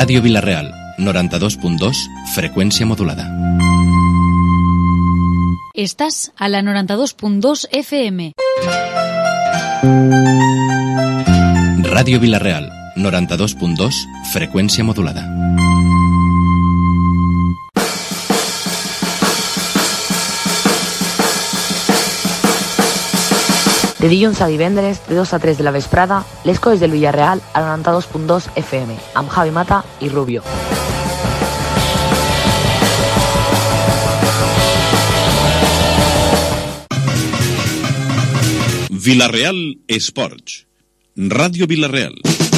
Ràdio Vila-real, 92.2, freqüència modulada. Estàs a la 92.2 FM. Ràdio Vila-real, 92.2, freqüència modulada. De dilluns a divendres, de 2 a 3 de la vesprada, les coses del Villarreal a 92.2 FM, amb Javi Mata i Rubio. Vila-real Esports. Ràdio Vila-real.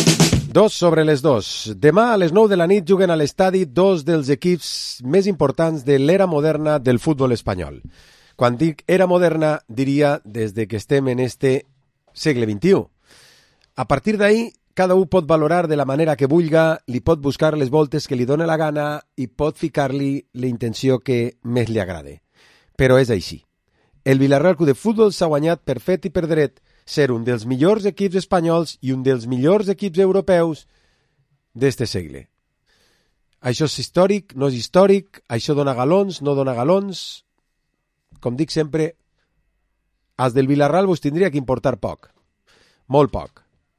2:02. Demà a les 9 de la nit juguen a l'estadi dos dels equips més importants de l'era moderna del futbol espanyol. Quan dic era moderna, diria des de que estem en este segle XXI. A partir d'ahí, cada un pot valorar de la manera que vulga, li pot buscar les voltes que li dóna la gana i pot ficar-li la intenció que més li agrade. Però és així. El Villarreal Club de Futbol s'ha guanyat per fet i per dret ser un dels millors equips espanyols i un dels millors equips europeus d'este segle. Això és històric, no és històric, això dona galons, no dona galons. Com dic sempre, als del Villarreal vos tindria que importar poc, molt poc.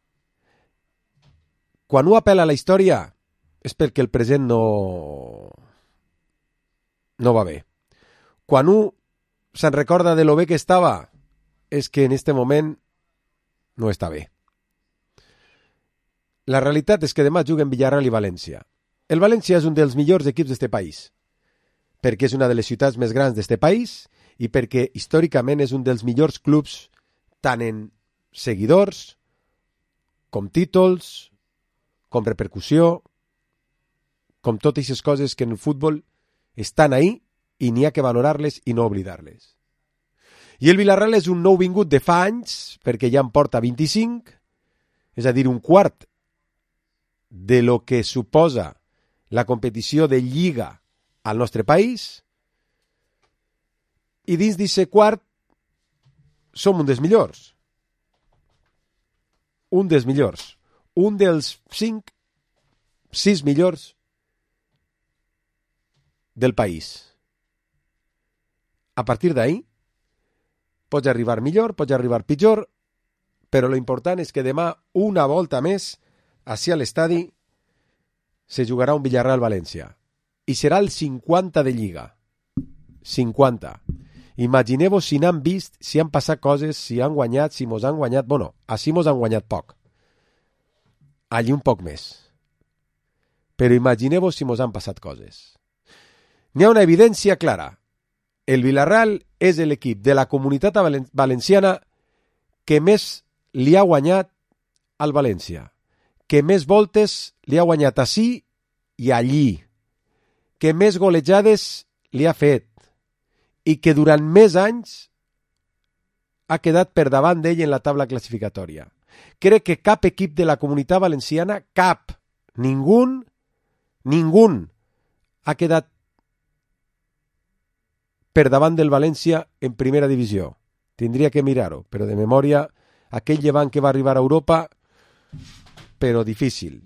Quan un apel·la a la història és perquè el present no va bé. Quan un se'n recorda de lo bé que estava, és que en este moment no està bé. La realitat és que demà juguen Villarreal i València. El València és un dels millors equips d'este país, perquè és una de les ciutats més grans d'este país i perquè històricament és un dels millors clubs tant en seguidors, com títols, com repercussió, com totes aquestes coses que en el futbol estan ahí i n'hi ha que valorar-les i no oblidar-les. I el Villarreal és un nou vingut de fa anys, perquè ja en porta 25, és a dir, un quart de lo que suposa la competició de Lliga al nostre país, i dins d'aquest quart som un dels millors. Un dels millors. Un dels 5, 6 millors del país. A partir d'ahí, pots arribar millor, pots arribar pitjor, però lo important és que demà, una volta més, ací a l'estadi, se jugarà un Villarreal-València. I serà el 50 de Lliga. 50. Imagineu-vos si n'han vist, si han passat coses, si han guanyat, si mos han guanyat. Bueno, així mos han guanyat poc. Allí un poc més. Però imagineu-vos si mos han passat coses. N'hi ha una evidència clara. El Villarreal és l'equip de la comunitat valenciana que més li ha guanyat al València, que més voltes li ha guanyat ací i allí, que més golejades li ha fet i que durant més anys ha quedat per davant d'ell en la taula classificatòria. Crec que cap equip de la comunitat valenciana, cap, ningú ha quedat per davant del València en primera divisió. Tindria que mirar-ho, però de memòria, aquell llevant que va arribar a Europa, però difícil.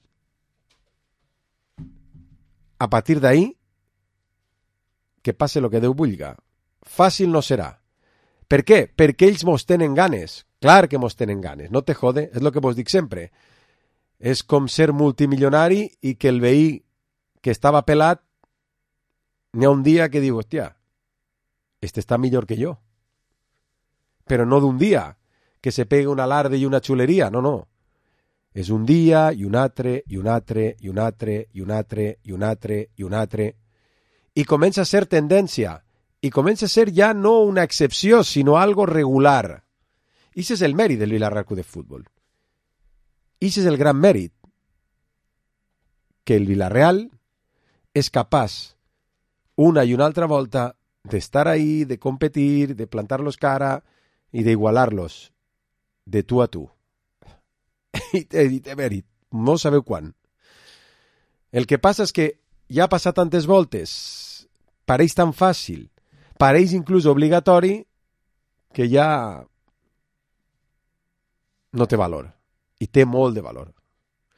A partir d'ahí, que passe lo que Déu vulga. Fàcil no serà. Per què? Perquè ells mos tenen ganes. Clar que mos tenen ganes, no te jode, és el que vos dic sempre. És com ser multimilionari i que el veí que estava pelat n'hi ha un dia que diu, hòstia, este està millor que jo. Però no d'un dia que se pega un alarde i una xuleria, no. És un dia i un altre, i un altre, i un altre, i un altre, i un altre, i un altre. I comença a ser tendència. I comença a ser ja no una excepció, sinó algo regular. I això és el mèrit del Villarreal Club de Futbol. I això és el gran mèrit. Que el Villarreal és capaç, una i una altra volta, d'estar ahí, de competir, de plantar-los cara i d'igualar-los de tu a tu. I té mèrit, no sabeu quan. El que passa és que ja ha passat tantes voltes, pareix tan fàcil, pareix inclús obligatori, que ja no té valor. I té molt de valor.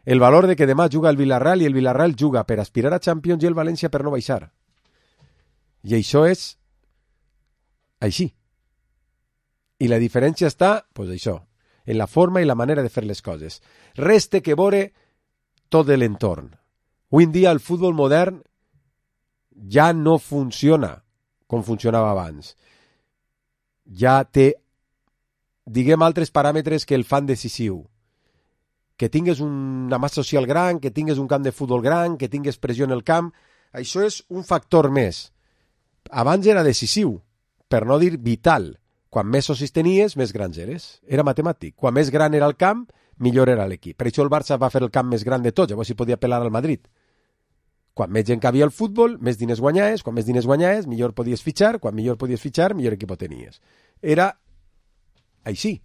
el valor de que demà juga el Villarreal i el Villarreal juga per aspirar a Champions i el València per no baixar. I això és així. I la diferència està, doncs això, en la forma i la manera de fer les coses. Res té que veure tot l'entorn. Avui en dia el futbol modern ja no funciona com funcionava abans. Ja té, diguem, altres paràmetres que el fan decisiu. Que tingues una massa social gran, que tingues un camp de futbol gran, que tingues pressió en el camp, això és un factor més. Abans era decisiu, per no dir vital. Quan més socis tenies, més grans eres. Era matemàtic. Quan més gran era el camp, millor era l'equip. Per això el Barça va fer el camp més gran de tots, llavors s'hi podia pelar al Madrid. Quan més gent cabia al futbol, més diners guanyaves, quan més diners guanyaves, millor podies fitxar, quan millor podies fitxar, millor equip tenies. Era així.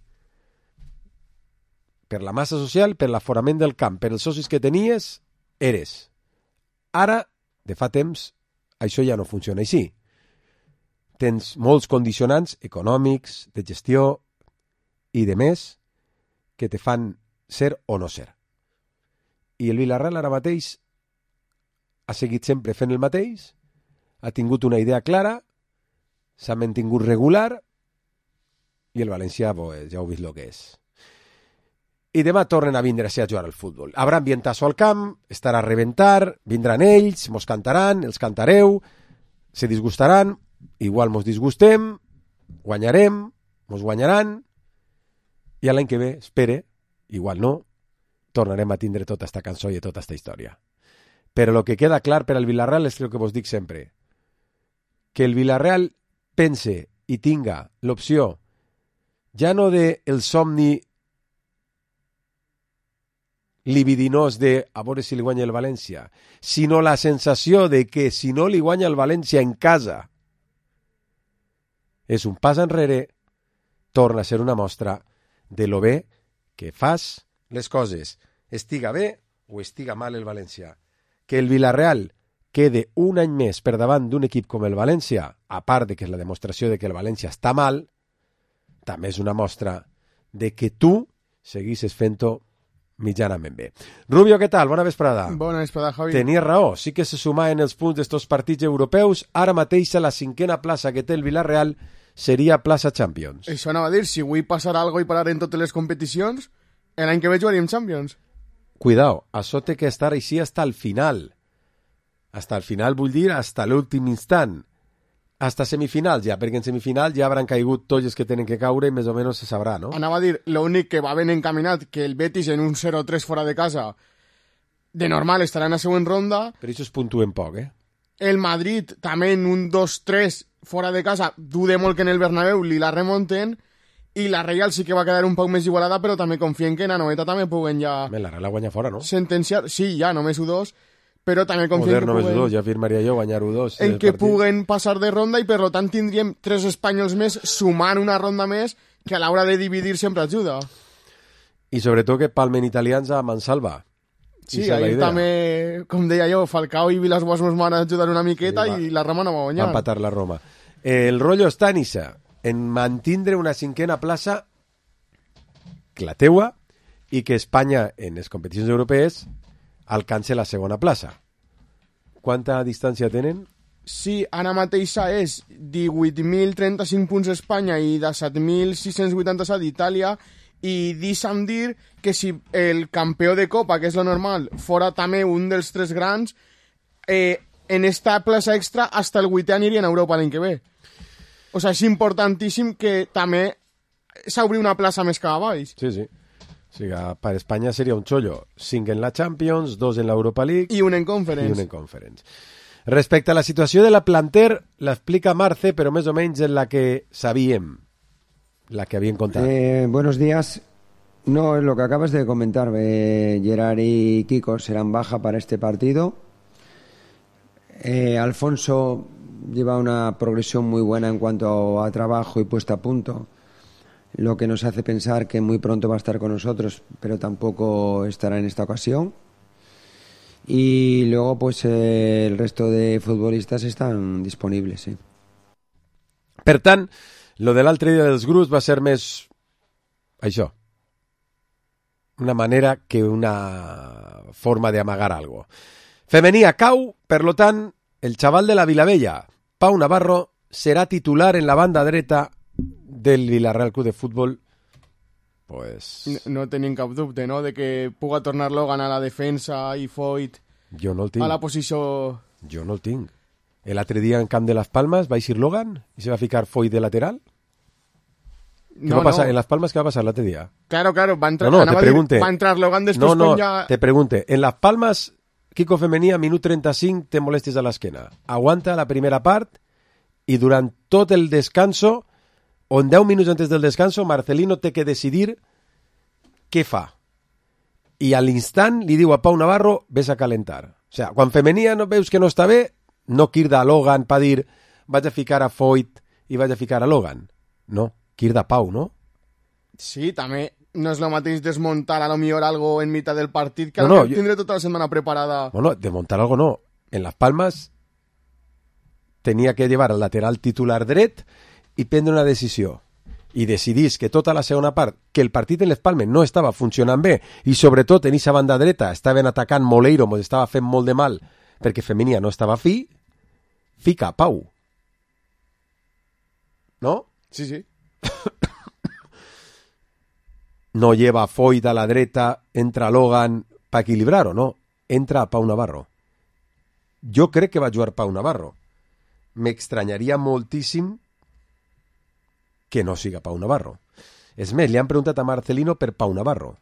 Per la massa social, per l'aforament del camp, per els socis que tenies, eres. Ara, de fa temps, això ja no funciona així. Tens molts condicionants econòmics, de gestió i de més que te fan ser o no ser. I el Villarreal ara mateix ha seguit sempre fent el mateix, ha tingut una idea clara, s'ha mantingut regular i el València, pues, ja heu vist el que és. I demà tornen a vindre-se a jugar al futbol. Habrà ambientazo al camp, estarà a reventar, vindran ells, mos cantaran, els cantareu, se disgustaran, igual mos disgustem, guanyarem, mos guanyaran, i l'any que ve, espere, igual no, tornarem a tindre tota esta cançó i tota esta història. Però el que queda clar per al Villarreal és el que vos dic sempre, que el Villarreal pense i tinga l'opció ja no de el somni libidinós de a veure si li guanya el València, sinó la sensació de que si no li guanya el València en casa és un pas enrere, torna a ser una mostra de lo bé que fas les coses, estiga bé o estiga mal el València. Que el Villarreal quede un any més per davant d'un equip com el València, a part de que és la demostració de que el València està mal, també és una mostra de que tu seguisses fent-ho mitjanament bé. Rubio, què tal? Bona vesprada. Bona vesprada, Javi. Tenies raó, sí que se sumaven els punts d'estos partits europeus, ara mateix a la 5a plaça que té el Villarreal seria plaça Champions. Això anava a dir, si avui passarà alguna cosa i parar en totes les competicions, l'any que ve jugaríem Champions. Cuidao, això té que estar així hasta el final. Hasta el final vull dir hasta l'últim instant. Hasta semifinals ja, perquè en semifinals ja hauran caigut tots els que tenen que caure i més o menys se sabrà, no? Anava a dir, l'únic que va ben encaminat, que el Betis en un 0-3 fora de casa, de normal estarà en la següent ronda. Per això es puntuen poc, eh? El Madrid també en un 2-3 fora de casa, dude molt que en el Bernabéu li la remonten, i la Real sí que va quedar un poc més igualada, però també confien que en la noveta també puguen ja... La Real la guanya fora, no? Sentenciar, sí, ja, només U2, però també confien que només puguen... U2, ja firmaria jo guanyar U2. En què puguen passar de ronda i per tant tindríem 3 espanyols més sumant una ronda més que a l'hora de dividir sempre ajuda. I sobretot que palmen italians a Mansalva. Sí, ahir també, com deia jo, Falcao i Vilas-Boas ens van ajudar una miqueta i la Roma no va guanyar. Va empatar la Roma. El rotllo està en Issa, en mantindre una 5a plaça que la teua i que Espanya en les competicions europees alcance la 2a plaça. Quanta distància tenen? Sí, ara mateixa és 18.035 punts Espanya i 17.687 d'Itàlia, i deixa'm dir que si el campió de Copa, que és lo normal, fora també un dels 3 grans, en esta plaça extra hasta el 8è aniria en Europa l'any que ve. O sigui, és importantíssim que també s'obri una plaça més cap a baix. Sí, sí. O sigui, per Espanya seria un xollo. 5 en la Champions, 2 en l'Europa League... I un en Conference. Respecte a la situació de la planter, l'explica Marce, però més o menys en la que sabíem, la que habían contado. Buenos días. No, es lo que acabas de comentar. Gerard y Kiko serán baja para este partido. Alfonso lleva una progresión muy buena en cuanto a trabajo y puesta a punto, lo que nos hace pensar que muy pronto va a estar con nosotros, pero tampoco estará en esta ocasión. Y luego pues el resto de futbolistas están disponibles, sí. Per tant, lo de l'altre dia dels grups va ser més això. una manera que una forma de amagar algo. Femenía cau, per lo tant, el xaval de la Vilavella, Pau Navarro, serà titular en la banda dreta del Villarreal Club de Futbol. Pues... No tenim cap dubte, no?, de que puga tornar Logan a la defensa i Foyt jo no el tinc. a la posició... Jo no el tinc. L'altre dia en camp de Las Palmas va eixir Logan i se va ficar Foyt de lateral. ¿Qué va a pasar? ¿En Las Palmas qué va a pasar el otro día? Claro, va a entrar, va a entrar Logan después ya... te pregunte. En Las Palmas, Kiko Femení, a minut 35, te molestes a l'esquena. Aguanta la primera part i durant tot el descanso, o en 10 minuts antes del descanso, Marcelino té que decidir què fa. I a l'instant li diu a Pau Navarro, ves a calentar. O sigui, quan Femení no veus que no està bé, no crida a Logan per dir vaig a ficar a Foyt i vaig a ficar a Logan. No. Kirda Pau, ¿no? Sí, també no és el mateix desmontar a lo millor algo en mitad del partit que tindré tota la setmana preparada. Bueno, desmontar algo no. En Las Palmas tenia que llevar el lateral titular dret i prendre una decisió. I decidís que tota la segona part, que el partit en Les Palmes no estava funcionant bé i sobretot en aquesta banda dreta estaven atacant Moleiro, mos estava fent molt de mal perquè Femenia no estava fica a Pau. ¿No? Sí, sí. No lleva Foyt a la dreta, entra Logan para equilibrar, ¿o no? Entra Pau Navarro. Jo crec que va jugar Pau Navarro. M'extranyaria moltíssim que no siga Pau Navarro. És més, li han preguntat a Marcelino per Pau Navarro.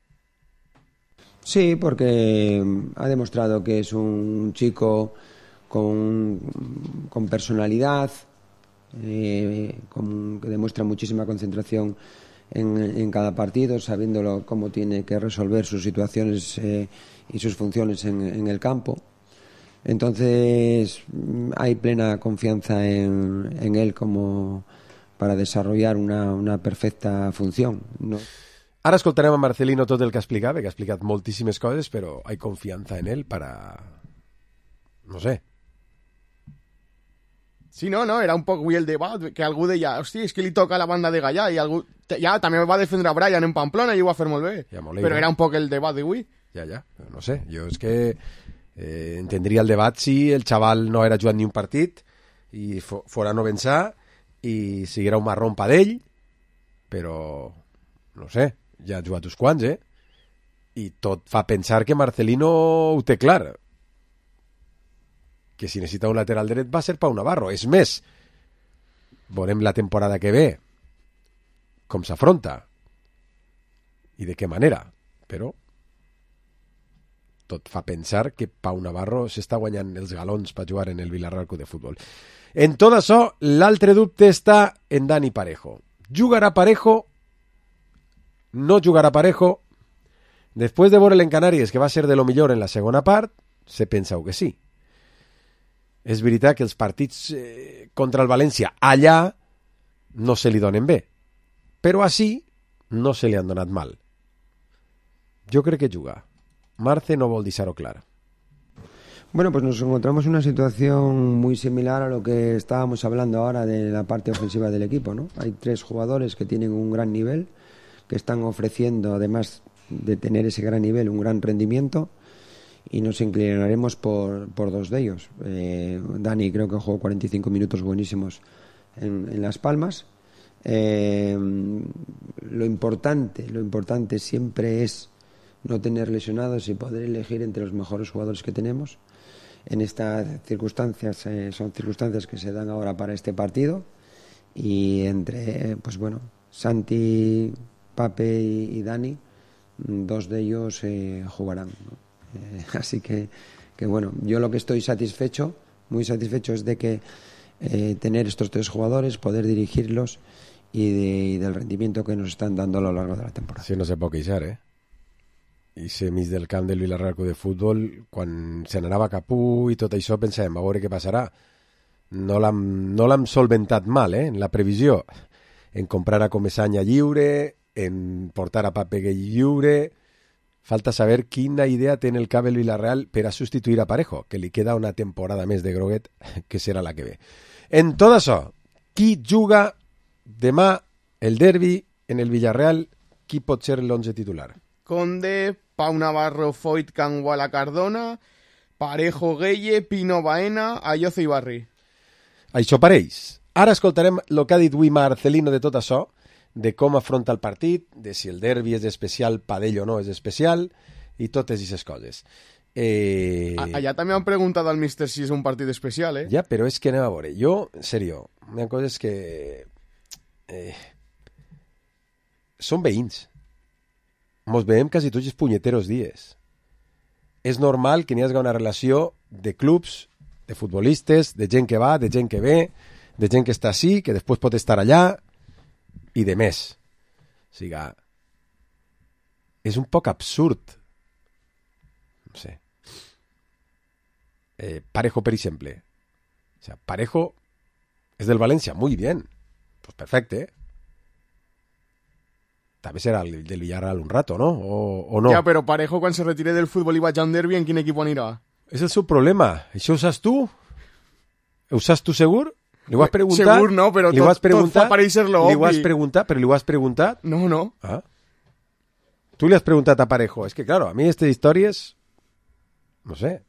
Sí, porque ha demostrado que es un chico con personalidad, que demuestra muchísima concentración en cada partido, sabiéndolo cómo tiene que resolver sus situaciones y sus funciones en el campo. Entonces hay plena confianza en él como para desarrollar una perfecta función, ¿no? Ara escoltarem a Marcelino tot el que explicava, que ha explicat moltíssimes coses, però hay confianza en él para... no sé. Sí, no, era un poc el debat, que algú deia, hòstia, és que li toca a la banda de Gallà, i algú... Ja, també va defendre a Brian en Pamplona i ho va fer molt bé. Ja, però era un poc el debat d'avui. Ja, no sé, jo és que entendria el debat si el xaval no era jugant ni un partit i fora no vençar i siguera un marrón pa d'ell, però no sé, ja ha jugat uns quants, i tot fa pensar que Marcelino ho té clar, que si necessita un lateral dret va ser Pau Navarro. És més, veurem la temporada que ve com s'afronta i de què manera, però tot fa pensar que Pau Navarro s'està guanyant els galons per jugar en el Villarreal Club de Futbol. En tot això, l'altre dubte està en Dani Parejo. Jugarà Parejo? No jugarà Parejo? Després de veure'l en Canàries, que va ser de lo millor en la segona part, se pensa que sí. És veritat que els partits contra el València allà no se li donen bé, però així no se li han donat mal. Jo crec que juga. Marce no vol deixar-ho clar. Bueno, pues nos encontramos en una situación muy similar a lo que estábamos hablando ahora de la parte ofensiva del equipo, ¿no? Hay 3 jugadores que tienen un gran nivel, que están ofreciendo, además de tener ese gran nivel, un gran rendimiento, y nos inclinaremos por 2 de ellos. Dani creo que jugó 45 minutos buenísimos en Las Palmas. Lo importante siempre es no tener lesionados y poder elegir entre los mejores jugadores que tenemos. En estas circunstancias son circunstancias que se dan ahora para este partido, y entre Santi, Pape y Dani, 2 de ellos jugarán, ¿no? Así que bueno, yo lo que estoy satisfecho, muy satisfecho, es de que tener estos 3 jugadores, poder dirigirlos y del rendimiento que nos están dando a lo largo de la temporada. Sí, no se pot queixar, I ser mig del camp del Villarreal Club de Futbol, quan se n'anava Capú i tot això, pensàvem, a veure què passarà. No l'hem solventat mal, en la previsió. En comprar a Comesaña lliure, en portar a Pape Gay lliure. Falta saber quina idea té en el cap el Villarreal per a substituir a Parejo, que li queda una temporada més de groguet, que serà la que ve. En tot això, qui juga demà el derbi en el Villarreal? Qui pot ser l'11 titular? Conde, Pau Navarro, Foyt, Canguala, Cardona, Parejo, Gueye, Pino, Baena, Ayoce i Barri. Això pareix. Ara escoltarem el que ha dit avui Marcelino de tot això, de com afronta el partit, de si el derbi és especial per ell o no és especial, i totes aquestes coses. Allà també han preguntat al míster si és un partit especial, Ja, però és que anem a veure. Jo, en sèrio, hi ha coses que... Són veïns. Mos veiem quasi tots els punyeteros dies. És normal que n'hi hagi una relació de clubs, de futbolistes, de gent que va, de gent que ve, de gent que està així, que després pot estar allà, i de més. O sigui, és un poc absurd. No sé. Parejo, per exemple. O sea, Parejo es del Valencia, muy bien. Pues perfecte. També serà el del Villarreal un rato, ¿no? O no? Ja, però Parejo, quan se retire del futbol i vaig a un derbi, en quin equip anirà? És el seu problema. Això ho saps tu? Ho saps tu segur? Li ho has preguntat? Segur no, però tot fa pareixer-lo obvi. Li ho has preguntat, però li ho has preguntat? No. Ah. Tu li has preguntat a Parejo. És que, claro, a mi aquestes històries... No sé.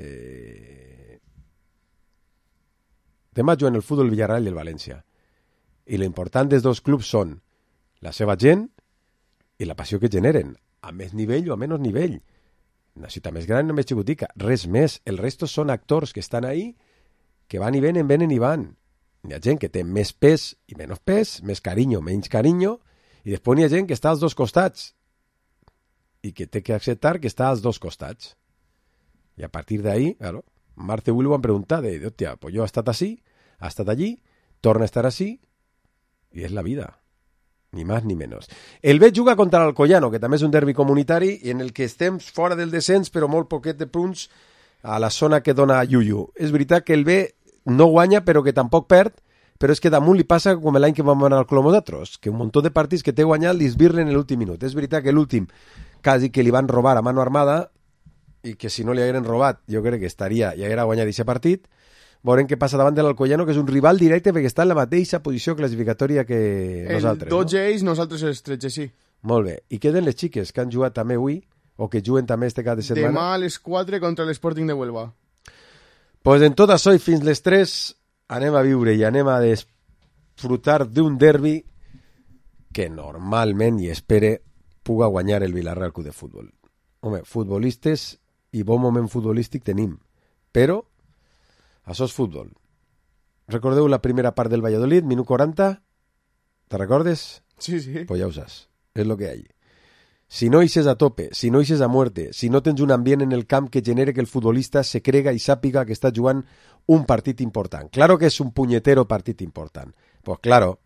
Demà juguen el futbol Villarreal i el València. I l'important dels dos clubs són la seva gent i la passió que generen, a més nivell o a menys nivell. Una ciutat més gran, una més xicotica, res més. El resto són actors que estan ahí, que van i venen i van. Hi ha gent que té més pes i menys pes, més carinyo, menys carinyo, i després hi ha gent que està als dos costats i que té que acceptar que està als dos costats. I a partir d'ahí, claro, Marce Will ho han preguntat, hòstia, pues jo he estat així, ha estat allí, torna a estar així, i és la vida. Ni més ni menys. El B juga contra l'Alcoyano, que també és un derbi comunitari, i en el que estem fora del descens, però molt poquet de punts a la zona que dona Yuyu. És veritat que el B no guanya, però que tampoc perd, però és que damunt li passa com l'any que vam anar al club nosaltres, que un munt de partits que té guanyat li esbirren en l'últim minut. És veritat que l'últim, quasi que li van robar a mano armada, i que si no li hagueren robat, jo crec que estaria i haguera guanyat aquest partit. Veurem què passa davant de l'Alcoyano, que és un rival directe perquè està en la mateixa posició classificatòria que nosaltres. El 12 ells, nosaltres els 13, sí. Molt bé. I queden les xiques que han jugat també avui, o que juguen també este cap de setmana. Demà a les 4 contra l'Sporting de Huelva. Pues en tot això i fins les 3 anem a viure i anem a disfrutar d'un derbi que normalment, i espere, puga guanyar el Villarreal Club de Futbol. Home, futbolistes i bon moment futbolístic tenim, però això és futbol. Recordeu la primera part del Valladolid, minut 40? Te recordes? Sí. Pues ja ho saps, és lo que hay. Si no ixes a tope, si no ixes a muerte, si no tens un ambient en el camp que genere que el futbolista se crega i sàpiga que està jugant un partit important. Claro que és un punyetero partit important. Pues claro,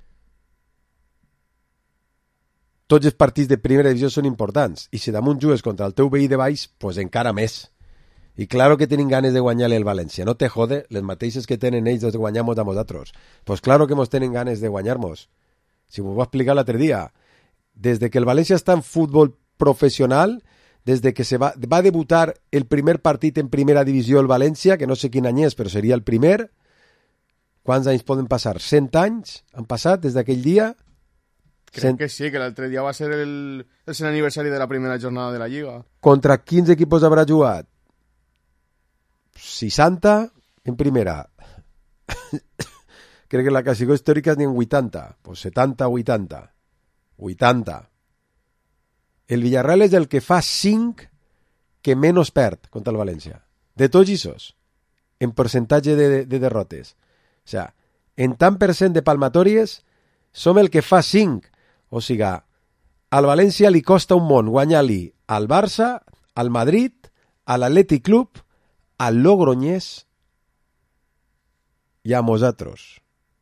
tots els partits de primera divisió són importants, i si damunt jugues contra el teu veí de baix, pues encara més. I claro que tenen ganes de guanyar-li el València. No te jode, les mateixes que tenen ells de guanyar-nos a nosaltres. Pues claro que mos tenen ganes de guanyar-nos. Si m'ho va explicar l'altre dia, des de que el València està en futbol professional, des de que va debutar el primer partit en primera divisió el València, que no sé quin any és, però seria el primer, quants anys poden passar? 100 anys han passat des d'aquell dia? Crec que sí, que l'altre dia va ser el aniversari de la primera jornada de la Lliga. Contra quins equipos haurà jugat? 60 en primera. Crec que la clasificació històrica és ni en 80. Pues 70, 80. 80. El Villarreal és el que fa 5 que menys perd contra el València. De tots aquests, en percentatge de derrotes. O sigui, en tant per cent de palmatòries, som el que fa 5. O sigui, al València li costa un món guanyar-li al Barça, al Madrid, a l'Atlètic Club, al Logroñés i a nosaltres.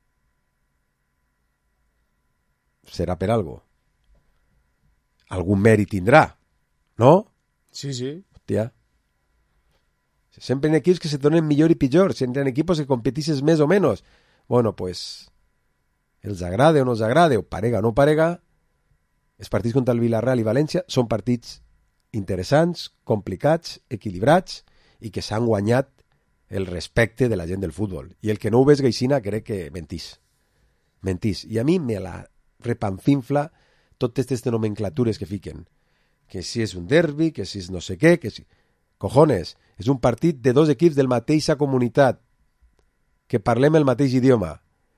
Serà per algo. Algun mèrit tindrà, no? Sí. Hòstia. Sempre en equips que se donen millor i pitjor, sempre en equipos que competisses més o menys. Bueno, pues, els agrade o no els agrade, o parega o no parega, els partits contra el Villarreal i València són partits interessants, complicats, equilibrats, i que s'han guanyat el respecte de la gent del futbol. I el que no ho ves gaixina crec que mentís. I a mi me la repanfinfla totes aquestes nomenclatures que fiquen. que si és un derbi, que si és no sé què, que si... Cojones, és un partit de dos equips del mateixa comunitat, que parlem el mateix idioma.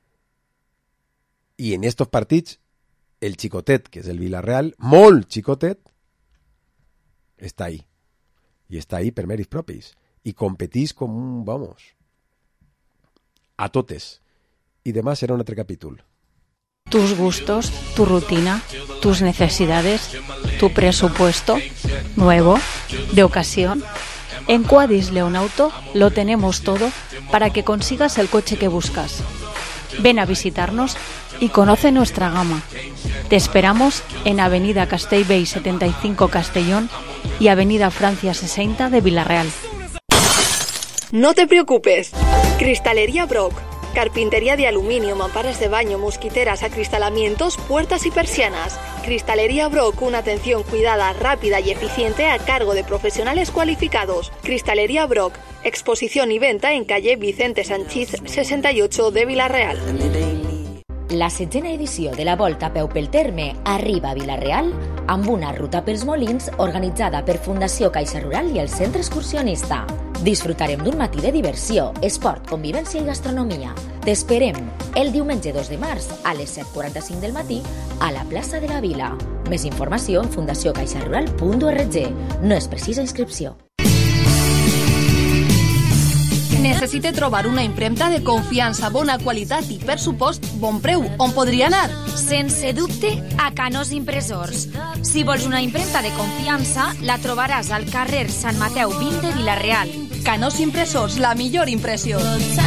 I en estos partits, el xicotet, que és el Villarreal, molt xicotet, està ahí. I està ahí per mèrits propis. I competís com un, vamos, a totes. Y demás será un otro capítulo. Tus gustos, tu rutina, tus necesidades, tu presupuesto, nuevo, de ocasión. En Quadis León Auto lo tenemos todo para que consigas el coche que buscas. Ven a visitarnos y conoce nuestra gama. Te esperamos en Avenida Castellbell 75 Castellón y Avenida Francia 60 de Villarreal. No te preocupes. Cristalería Brock. Carpintería de aluminio, mamparas de baño, mosquiteras, acristalamientos, puertas y persianas. Cristalería Brock, una atención cuidada, rápida y eficiente a cargo de profesionales cualificados. Cristalería Brock, exposición y venta en calle Vicente Sanchís 68 de Villarreal. La 7ª edició de la Volta a peu pel terme arriba a Villarreal amb una ruta pels molins organitzada per Fundació Caixa Rural i el Centre Excursionista. Disfrutarem d'un matí de diversió, esport, convivència i gastronomia. T'esperem el diumenge 2 de març a les 7:45 del matí a la plaça de la Vila. Més informació en fundaciocaixarural.org. No és precisa inscripció. Necessite trobar una impremta de confiança, bona qualitat i, per supost, bon preu. On podria anar? Sense dubte, a Canós Impressors. Si vols una impremta de confiança, la trobaràs al carrer Sant Mateu 20 de Villarreal. Canós Impressors, la millor impressió.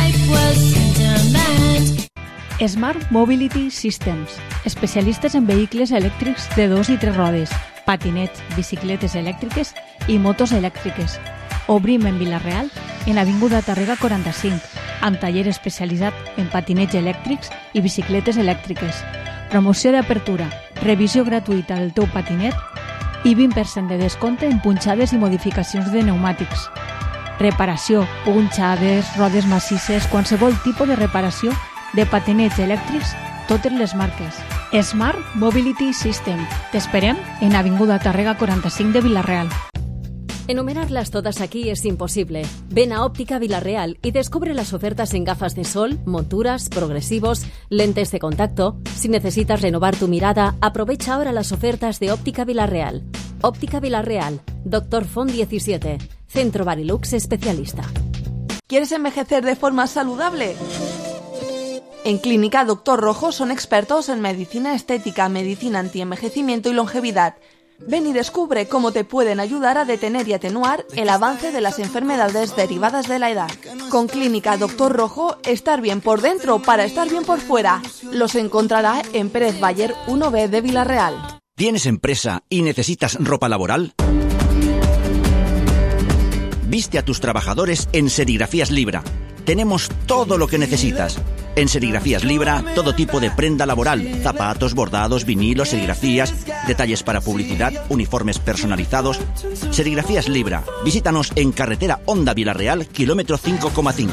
Smart Mobility Systems, especialistes en vehicles elèctrics de 2 i 3 rodes, patinets, bicicletes elèctriques i motos elèctriques. Obrim en Villarreal, en Avinguda Tàrrega 45, amb taller especialitzat en patinets elèctrics i bicicletes elèctriques. Promoció d'apertura, revisió gratuïta del teu patinet i 20% de descompte en punxades i modificacions de pneumàtics. Reparació, punxades, rodes massisses, qualsevol tipus de reparació de patinets elèctrics, totes les marques. Smart Mobility System. T'esperem en Avinguda Tàrrega 45 de Villarreal. Enumerarlas todas aquí es imposible. Ven a Óptica Villarreal y descubre las ofertas en gafas de sol, monturas, progresivos, lentes de contacto. Si necesitas renovar tu mirada, aprovecha ahora las ofertas de Óptica Villarreal. Óptica Villarreal, Dr. Font 17, Centro Barilux especialista. ¿Quieres envejecer de forma saludable? En Clínica Dr. Rojo son expertos en medicina estética, medicina antienvejecimiento y longevidad. Ven y descubre cómo te pueden ayudar a detener y atenuar el avance de las enfermedades derivadas de la edad. Con Clínica Dr. Rojo, estar bien por dentro para estar bien por fuera. Los encontrará en Pérez Bayer 1B de Villarreal. ¿Tienes empresa y necesitas ropa laboral? Viste a tus trabajadores en Serigrafías Libra. Tenemos todo lo que necesitas. En Serigrafías Libra, todo tipo de prenda laboral, zapatos, bordados, vinilos, serigrafías, detalles para publicidad, uniformes personalizados. Serigrafías Libra. Visítanos en carretera Honda Villarreal, kilómetro 5,5.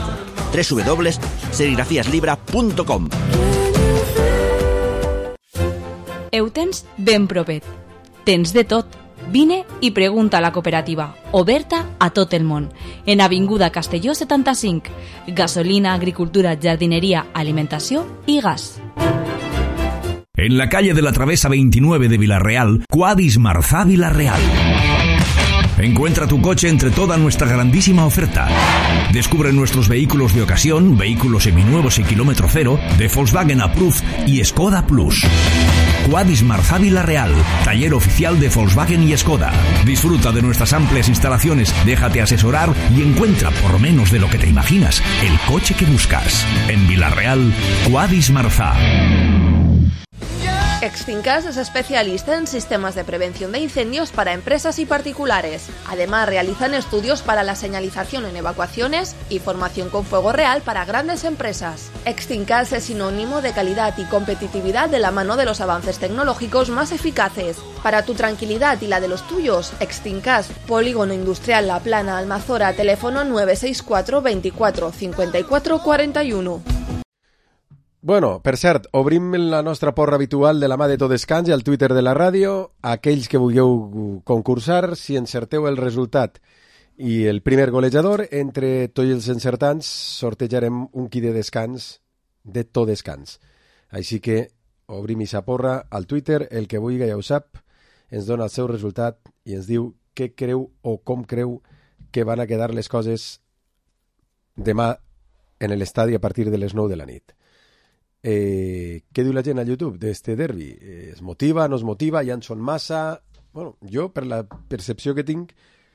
www.serigrafiaslibra.com. Ho tens ben propet. Tens de tot. Vine i pregunta a la cooperativa, oberta a tot el món, en Avinguda Castelló 75, gasolina, agricultura, jardinería, alimentació i gas. En la calle de la Travesa 29 de Villarreal, Quadis Marzá Villarreal. Encuentra tu coche entre toda nuestra grandísima oferta. Descubre nuestros vehículos de ocasión, vehículos seminuevos y kilómetro cero, de Volkswagen Approved y Skoda Plus. Quadis Marzá Villarreal, taller oficial de Volkswagen y Skoda. Disfruta de nuestras amplias instalaciones, déjate asesorar y encuentra, por menos de lo que te imaginas, el coche que buscas. En Villarreal, Quadis Marzá. Extincas es especialista en sistemas de prevención de incendios para empresas y particulares. Además, realizan estudios para la señalización en evacuaciones y formación con fuego real para grandes empresas. Extincas es sinónimo de calidad y competitividad de la mano de los avances tecnológicos más eficaces. Para tu tranquilidad y la de los tuyos, Extincas, Polígono Industrial La Plana, Almazora, teléfono 964 24 54 41. Bueno, per cert, obrim la nostra porra habitual de la mà de Tot Descans i al Twitter de la ràdio. Aquells que vulgueu concursar, si encerteu el resultat i el primer golejador, entre tots els encertants sortejarem un kit de descans de Tot Descans. Així que obrim aquesta porra al Twitter, el que vulgui ja ho sap, ens dona el seu resultat i ens diu què creu o com creu que van a quedar les coses demà en l'estadi a partir de les 9 de la nit. Què diu la gent a YouTube d'este derbi? Es motiva, no es motiva, ja en són massa? Bueno, jo, per la percepció que tinc,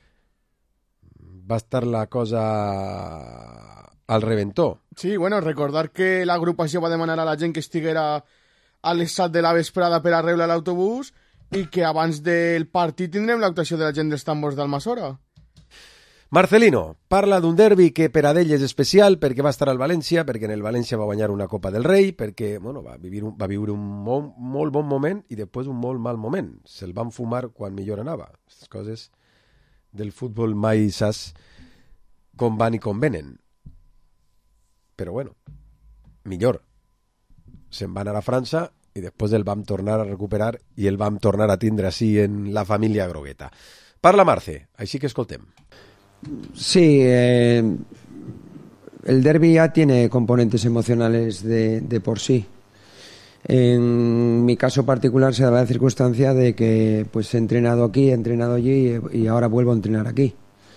va estar la cosa al reventó. Sí, bueno, recordar que l'agrupació va demanar a la gent que estiguera a les 7 de la vesprada per a rebre l'autobús i que abans del partit tindrem l'actuació de la gent dels tambors d'Almassora. Marcelino parla d'un derbi que per a ell és especial perquè va estar al València, perquè en el València va guanyar una Copa del Rei, perquè bueno, va viure un molt bon moment i després un molt mal moment. Se'l van fumar quan millor anava. Aquestes coses del futbol mai saps com van i com venen. Però bueno, millor. Se'n va anar a França i després el vam tornar a recuperar i el vam tornar a tindre així en la família grogueta. Parla Marce, així que escoltem. Sí, el derbi ya tiene componentes emocionales de por sí. En mi caso particular se da la circunstancia de que pues he entrenado aquí, he entrenado allí y ahora vuelvo a entrenar aquí.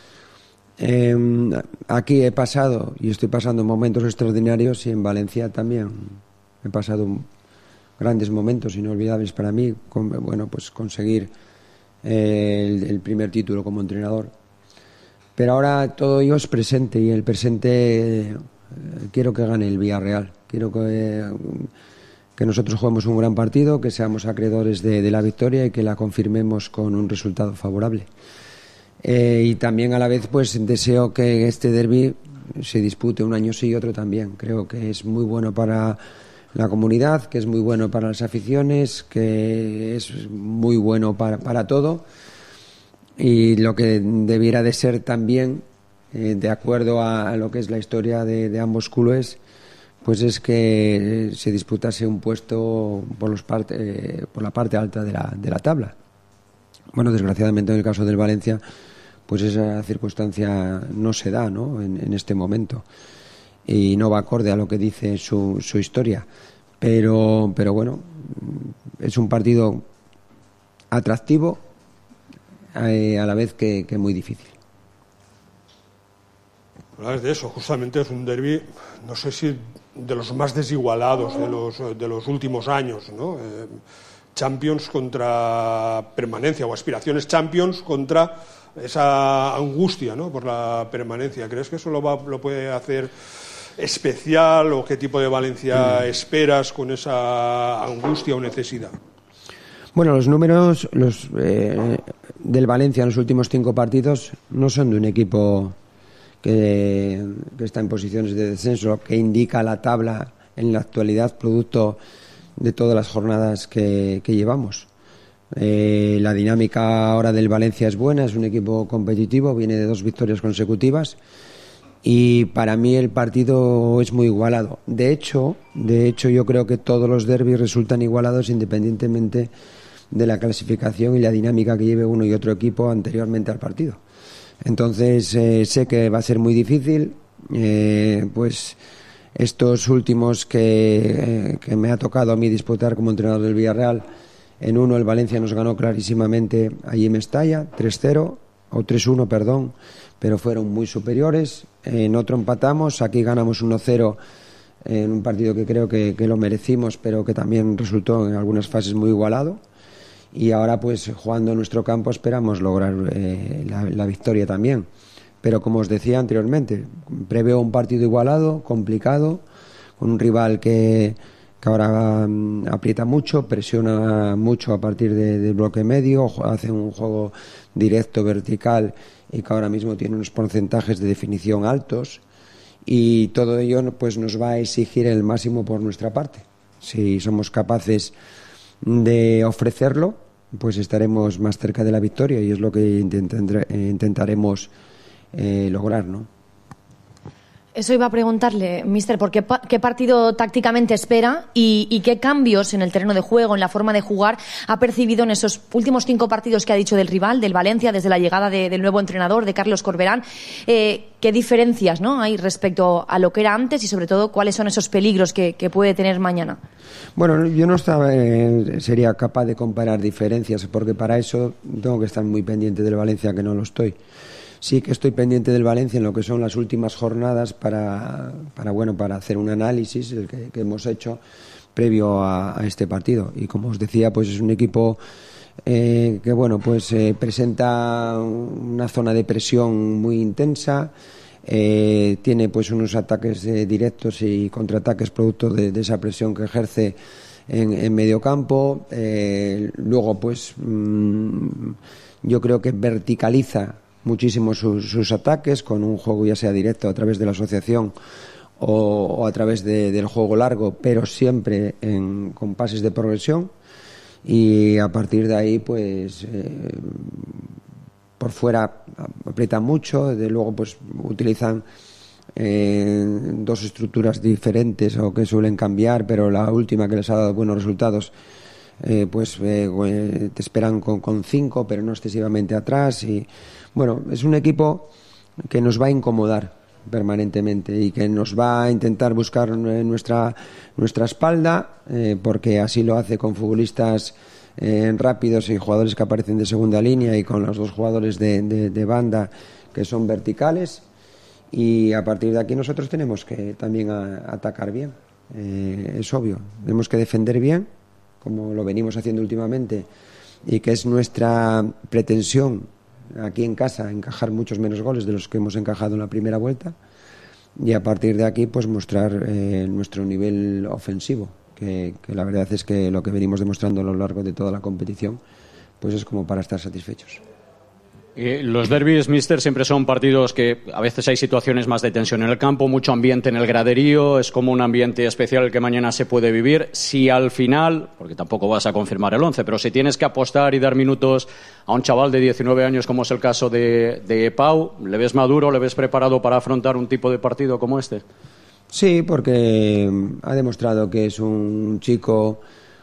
Aquí he pasado y estoy pasando momentos extraordinarios y en Valencia también he pasado grandes momentos inolvidables para mí, bueno, pues conseguir el primer título como entrenador. Pero ahora todo ello es presente y el presente quiero que gane el Villarreal. Quiero que nosotros juguemos un gran partido, que seamos acreedores de la victoria y que la confirmemos con un resultado favorable. Y también a la vez pues deseo que este derbi se dispute un año sí y otro también. Creo que es muy bueno para la comunidad, que es muy bueno para las aficiones, que es muy bueno para todo. Y lo que debiera de ser también, de acuerdo a lo que es la historia de ambos clubes, pues es que se disputase un puesto por la parte alta de la tabla. Bueno, desgraciadamente en el caso del Valencia, pues esa circunstancia no se da, ¿no? En este momento y no va acorde a lo que dice su historia. Pero bueno, es un partido atractivo, a la vez que muy difícil. Hablas de eso, justamente es un derbi, no sé si de los más desigualados de los últimos años, ¿no? Champions contra permanencia o aspiraciones Champions contra esa angustia, ¿no? Por la permanencia. ¿Crees que eso lo puede hacer especial o qué tipo de Valencia esperas con esa angustia o necesidad? Bueno, los números del Valencia en los últimos 5 partidos no son de un equipo que está en posiciones de descenso, que indica la tabla en la actualidad producto de todas las jornadas que llevamos. La dinámica ahora del Valencia es buena, es un equipo competitivo, viene de 2 victorias consecutivas y para mí el partido es muy igualado. De hecho yo creo que todos los derbis resultan igualados independientemente de la clasificación y la dinámica que lleve uno y otro equipo anteriormente al partido. Entonces sé que va a ser muy difícil, pues estos últimos que me ha tocado a mí disputar como entrenador del Villarreal, en uno el Valencia nos ganó clarísimamente allí en Mestalla, 3-0 o 3-1, perdón, pero fueron muy superiores. En otro empatamos, aquí ganamos 1-0 en un partido que creo que lo merecimos, pero que también resultó en algunas fases muy igualado. Y ahora pues jugando en nuestro campo esperamos lograr la victoria también. Pero como os decía anteriormente, preveo un partido igualado, complicado, con un rival que ahora aprieta mucho, presiona mucho a partir del bloque medio, hace un juego directo, vertical y que ahora mismo tiene unos porcentajes de definición altos y todo ello pues nos va a exigir el máximo por nuestra parte. Si somos capaces de ofrecerlo, pues estaremos más cerca de la victoria y es lo que intentaremos lograr, ¿no? Eso iba a preguntarle, mister, ¿por qué partido tácticamente espera y qué cambios en el terreno de juego, en la forma de jugar, ha percibido en esos últimos 5 partidos que ha dicho del rival, del Valencia, desde la llegada del nuevo entrenador, de Carlos Corberán? ¿Qué diferencias, ¿no?, hay respecto a lo que era antes y, sobre todo, cuáles son esos peligros que puede tener mañana? Bueno, yo no sería capaz de comparar diferencias, porque para eso tengo que estar muy pendiente del Valencia, que no lo estoy. Sí que estoy pendiente del Valencia en lo que son las últimas jornadas para hacer un análisis el que hemos hecho previo a este partido. Y como os decía, pues es un equipo que presenta una zona de presión muy intensa. Tiene pues unos ataques directos y contraataques producto de esa presión que ejerce en medio campo. Luego pues yo creo que verticaliza muchísimo sus ataques con un juego ya sea directo a través de la asociación o a través del juego largo, pero siempre con pases de progresión, y a partir de ahí pues por fuera aprietan mucho. De luego pues utilizan 2 estructuras diferentes o que suelen cambiar, pero la última que les ha dado buenos resultados te esperan con 5, pero no excesivamente atrás. Y bueno, es un equipo que nos va a incomodar permanentemente y que nos va a intentar buscar nuestra espalda, porque así lo hace con futbolistas rápidos y jugadores que aparecen de segunda línea, y con los 2 jugadores de banda que son verticales. Y a partir de aquí nosotros tenemos que también atacar bien, es obvio. Tenemos que defender bien, como lo venimos haciendo últimamente, y que es nuestra pretensión aquí en casa, encajar muchos menos goles de los que hemos encajado en la primera vuelta, y a partir de aquí pues mostrar nuestro nivel ofensivo, que la verdad es que lo que venimos demostrando a lo largo de toda la competición pues es como para estar satisfechos. Los derbis, mister, siempre son partidos que a veces hay situaciones más de tensión en el campo, mucho ambiente en el graderío, es como un ambiente especial el que mañana se puede vivir. Si al final, porque tampoco vas a confirmar el 11, pero si tienes que apostar y dar minutos a un chaval de 19 años, como es el caso de Pau, ¿le ves maduro, le ves preparado para afrontar un tipo de partido como este? Sí, porque ha demostrado que es un chico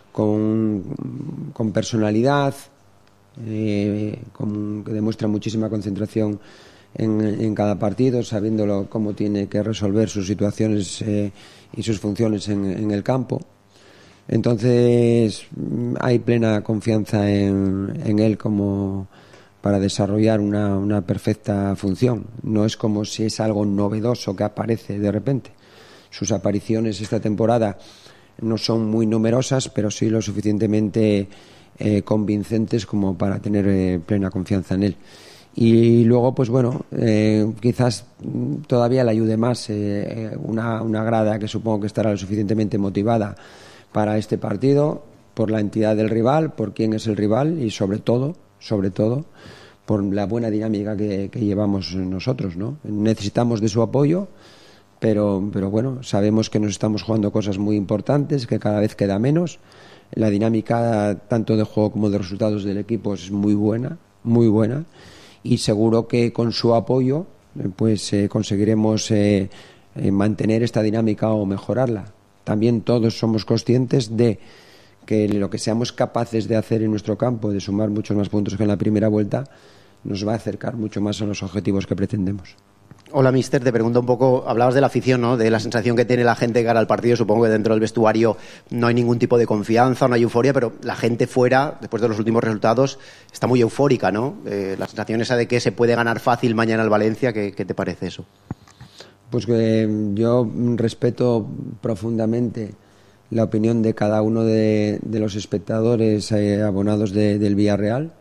con personalidad, que demuestra muchísima concentración en cada partido, sabiéndolo cómo tiene que resolver sus situaciones y sus funciones en el campo. Entonces hay plena confianza en él como para desarrollar una perfecta función. No es como si es algo novedoso que aparece de repente. Sus apariciones esta temporada no son muy numerosas, pero sí lo suficientemente convincentes como para tener plena confianza en él. Y luego pues bueno, quizás todavía le ayude más una grada que supongo que estará lo suficientemente motivada para este partido, por la entidad del rival, por quién es el rival, y sobre todo por la buena dinámica que llevamos nosotros, ¿no? Necesitamos de su apoyo, pero bueno, sabemos que nos estamos jugando cosas muy importantes, que cada vez queda menos. La dinámica tanto de juego como de resultados del equipo es muy buena, y seguro que con su apoyo pues conseguiremos mantener esta dinámica o mejorarla. También todos somos conscientes de que lo que seamos capaces de hacer en nuestro campo, de sumar muchos más puntos que en la primera vuelta, nos va a acercar mucho más a los objetivos que pretendemos. Hola, mister, te pregunto un poco, hablabas de la afición, ¿no?, de la sensación que tiene la gente cara al partido. Supongo que dentro del vestuario no hay ningún tipo de confianza, no hay euforia, pero la gente fuera, después de los últimos resultados, está muy eufórica, ¿no? La sensación esa de que se puede ganar fácil mañana al Valencia, ¿qué te parece eso? Pues que yo respeto profundamente la opinión de cada uno de los espectadores abonados del Villarreal.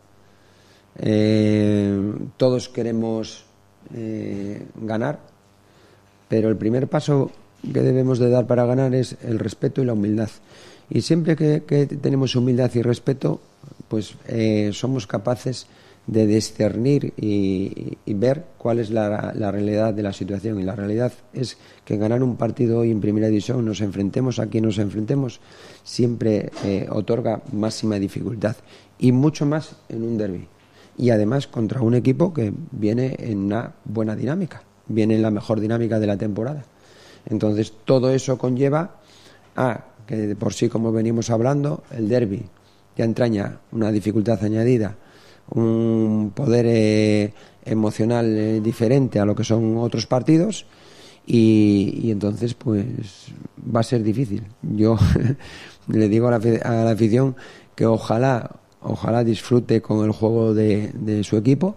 Todos queremos ganar, pero el primer paso que debemos de dar para ganar es el respeto y la humildad, y siempre que tenemos humildad y respeto pues somos capaces de discernir y ver cuál es la realidad de la situación, y la realidad es que ganar un partido hoy en Primera División, nos enfrentemos a quien nos enfrentemos, siempre otorga máxima dificultad, y mucho más en un derbi. Y además contra un equipo que viene en una buena dinámica. viene en la mejor dinámica de la temporada. Entonces todo eso conlleva a que de por sí, como venimos hablando, el derbi ya entraña una dificultad añadida, un poder emocional diferente a lo que son otros partidos, y entonces pues va a ser difícil. Yo le digo a la afición que ojalá disfrute con el juego de su equipo,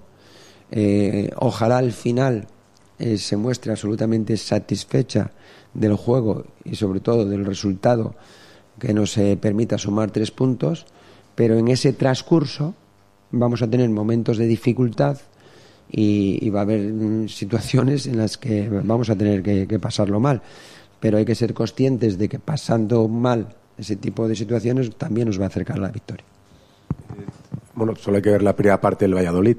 ojalá al final se muestre absolutamente satisfecha del juego y sobre todo del resultado que nos permita sumar 3 puntos, pero en ese transcurso vamos a tener momentos de dificultad y va a haber situaciones en las que vamos a tener que pasarlo mal, pero hay que ser conscientes de que pasando mal ese tipo de situaciones también nos va a acercar la victoria. Bueno, solo hay que ver la primera parte del Valladolid.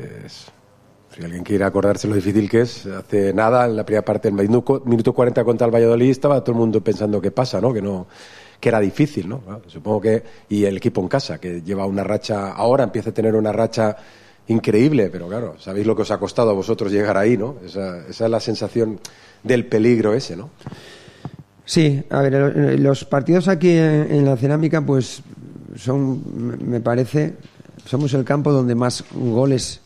Si alguien quiere acordarse lo difícil que es, hace nada, en la primera parte del minuto 40 contra el Valladolid estaba todo el mundo pensando qué pasa, ¿no? Que era difícil, ¿no? Supongo que, y el equipo en casa, que lleva una racha, ahora empieza a tener una racha increíble, pero claro, sabéis lo que os ha costado a vosotros llegar ahí, ¿no? Esa es la sensación del peligro ese, ¿no? Sí, a ver, los partidos aquí en la Cerámica, pues me parece, somos el campo donde más goles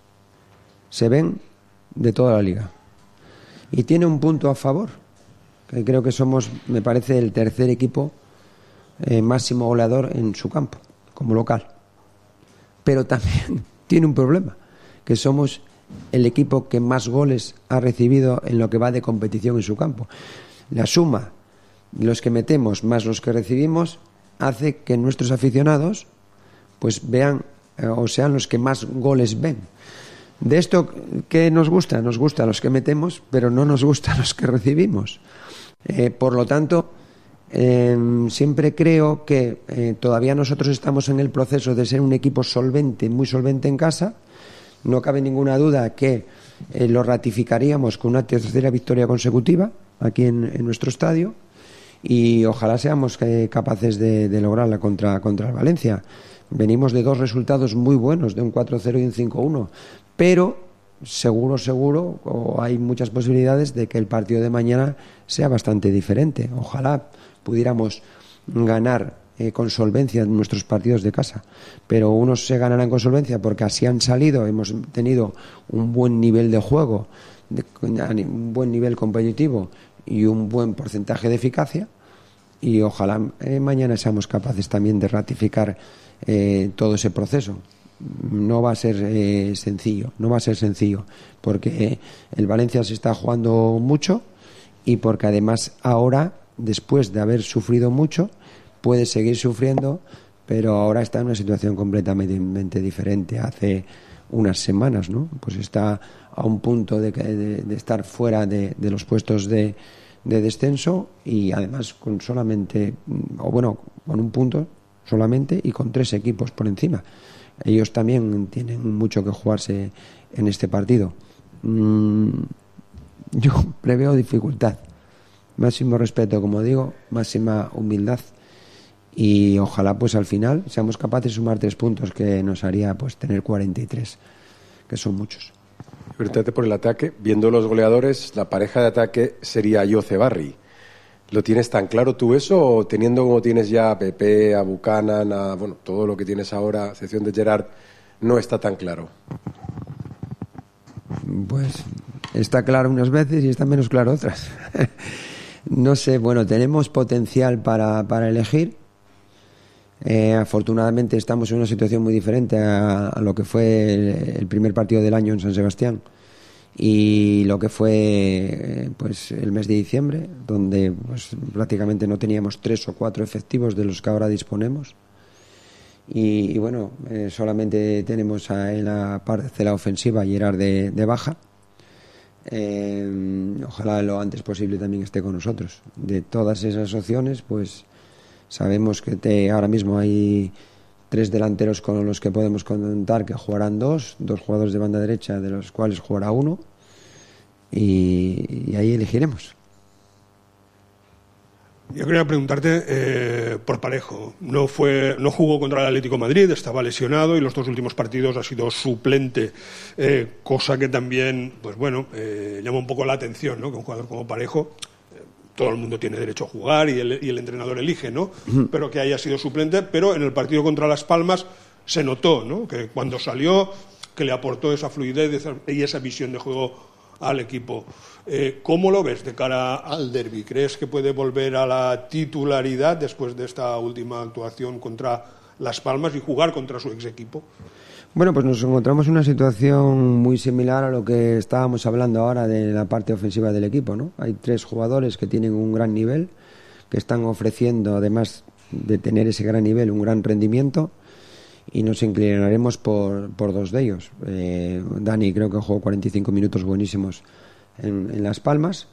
se ven de toda la liga. Y tiene un punto a favor, que creo que somos, me parece, el tercer equipo máximo goleador en su campo, como local. Pero también tiene un problema, que somos el equipo que más goles ha recibido en lo que va de competición en su campo. La suma de los que metemos más los que recibimos hace que nuestros aficionados pues vean o sean los que más goles ven. De esto, ¿qué nos gusta? Nos gusta los que metemos, pero no nos gusta los que recibimos. Por lo tanto, siempre creo que todavía nosotros estamos en el proceso de ser un equipo solvente, muy solvente en casa. No cabe ninguna duda que lo ratificaríamos con una tercera victoria consecutiva aquí en nuestro estadio, y ojalá seamos capaces de lograrla contra el Valencia. Venimos de 2 resultados muy buenos, de un 4-0 y un 5-1, pero seguro, o hay muchas posibilidades de que el partido de mañana sea bastante diferente. Ojalá pudiéramos ganar con solvencia en nuestros partidos de casa, pero unos se ganarán con solvencia porque así han salido, hemos tenido un buen nivel de juego, un buen nivel competitivo y un buen porcentaje de eficacia, y ojalá mañana seamos capaces también de ratificar todo ese proceso. No va a ser sencillo, porque el Valencia se está jugando mucho, y porque además ahora, después de haber sufrido mucho, puede seguir sufriendo, pero ahora está en una situación completamente diferente. Hace unas semanas, ¿no? Pues está a un punto de estar fuera de los puestos de descenso, y además con un punto solamente y con 3 equipos por encima. Ellos también tienen mucho que jugarse en este partido. Yo preveo dificultad, máximo respeto, como digo, máxima humildad, y ojalá pues al final seamos capaces de sumar 3 puntos, que nos haría pues tener 43, que son muchos. Preguntarte por el ataque, viendo los goleadores, la pareja de ataque sería Jose Barry. ¿Lo tienes tan claro tú eso, o teniendo como tienes ya a Pepe, a Buchanan, todo lo que tienes ahora, a excepción de Gerard, no está tan claro? Pues está claro unas veces y está menos claro otras. No sé, tenemos potencial para elegir. Afortunadamente estamos en una situación muy diferente a lo que fue el primer partido del año en San Sebastián y lo que fue pues el mes de diciembre, donde pues prácticamente no teníamos 3 o 4 efectivos de los que ahora disponemos, y solamente tenemos en la parcela ofensiva a Gerard de baja. Ojalá lo antes posible también esté con nosotros. De todas esas opciones, pues sabemos que ahora mismo hay 3 delanteros con los que podemos contar, que jugarán 2 jugadores de banda derecha, de los cuales jugará 1, y ahí elegiremos. Yo quería preguntarte por Parejo. No jugó contra el Atlético de Madrid, estaba lesionado y los 2 últimos partidos ha sido suplente, cosa que también, pues bueno, llama un poco la atención, ¿no? Que un jugador como Parejo, todo el mundo tiene derecho a jugar y el entrenador elige, ¿no? Pero que haya sido suplente, pero en el partido contra Las Palmas se notó, ¿no? Que cuando salió, que le aportó esa fluidez y esa visión de juego al equipo. ¿Cómo lo ves de cara al derbi? ¿Crees que puede volver a la titularidad después de esta última actuación contra Las Palmas y jugar contra su ex equipo? Bueno, pues nos encontramos en una situación muy similar a lo que estábamos hablando ahora de la parte ofensiva del equipo, ¿no? Hay 3 jugadores que tienen un gran nivel, que están ofreciendo, además de tener ese gran nivel, un gran rendimiento, y nos inclinaremos por 2 de ellos. Dani creo que jugó 45 minutos buenísimos en Las Palmas.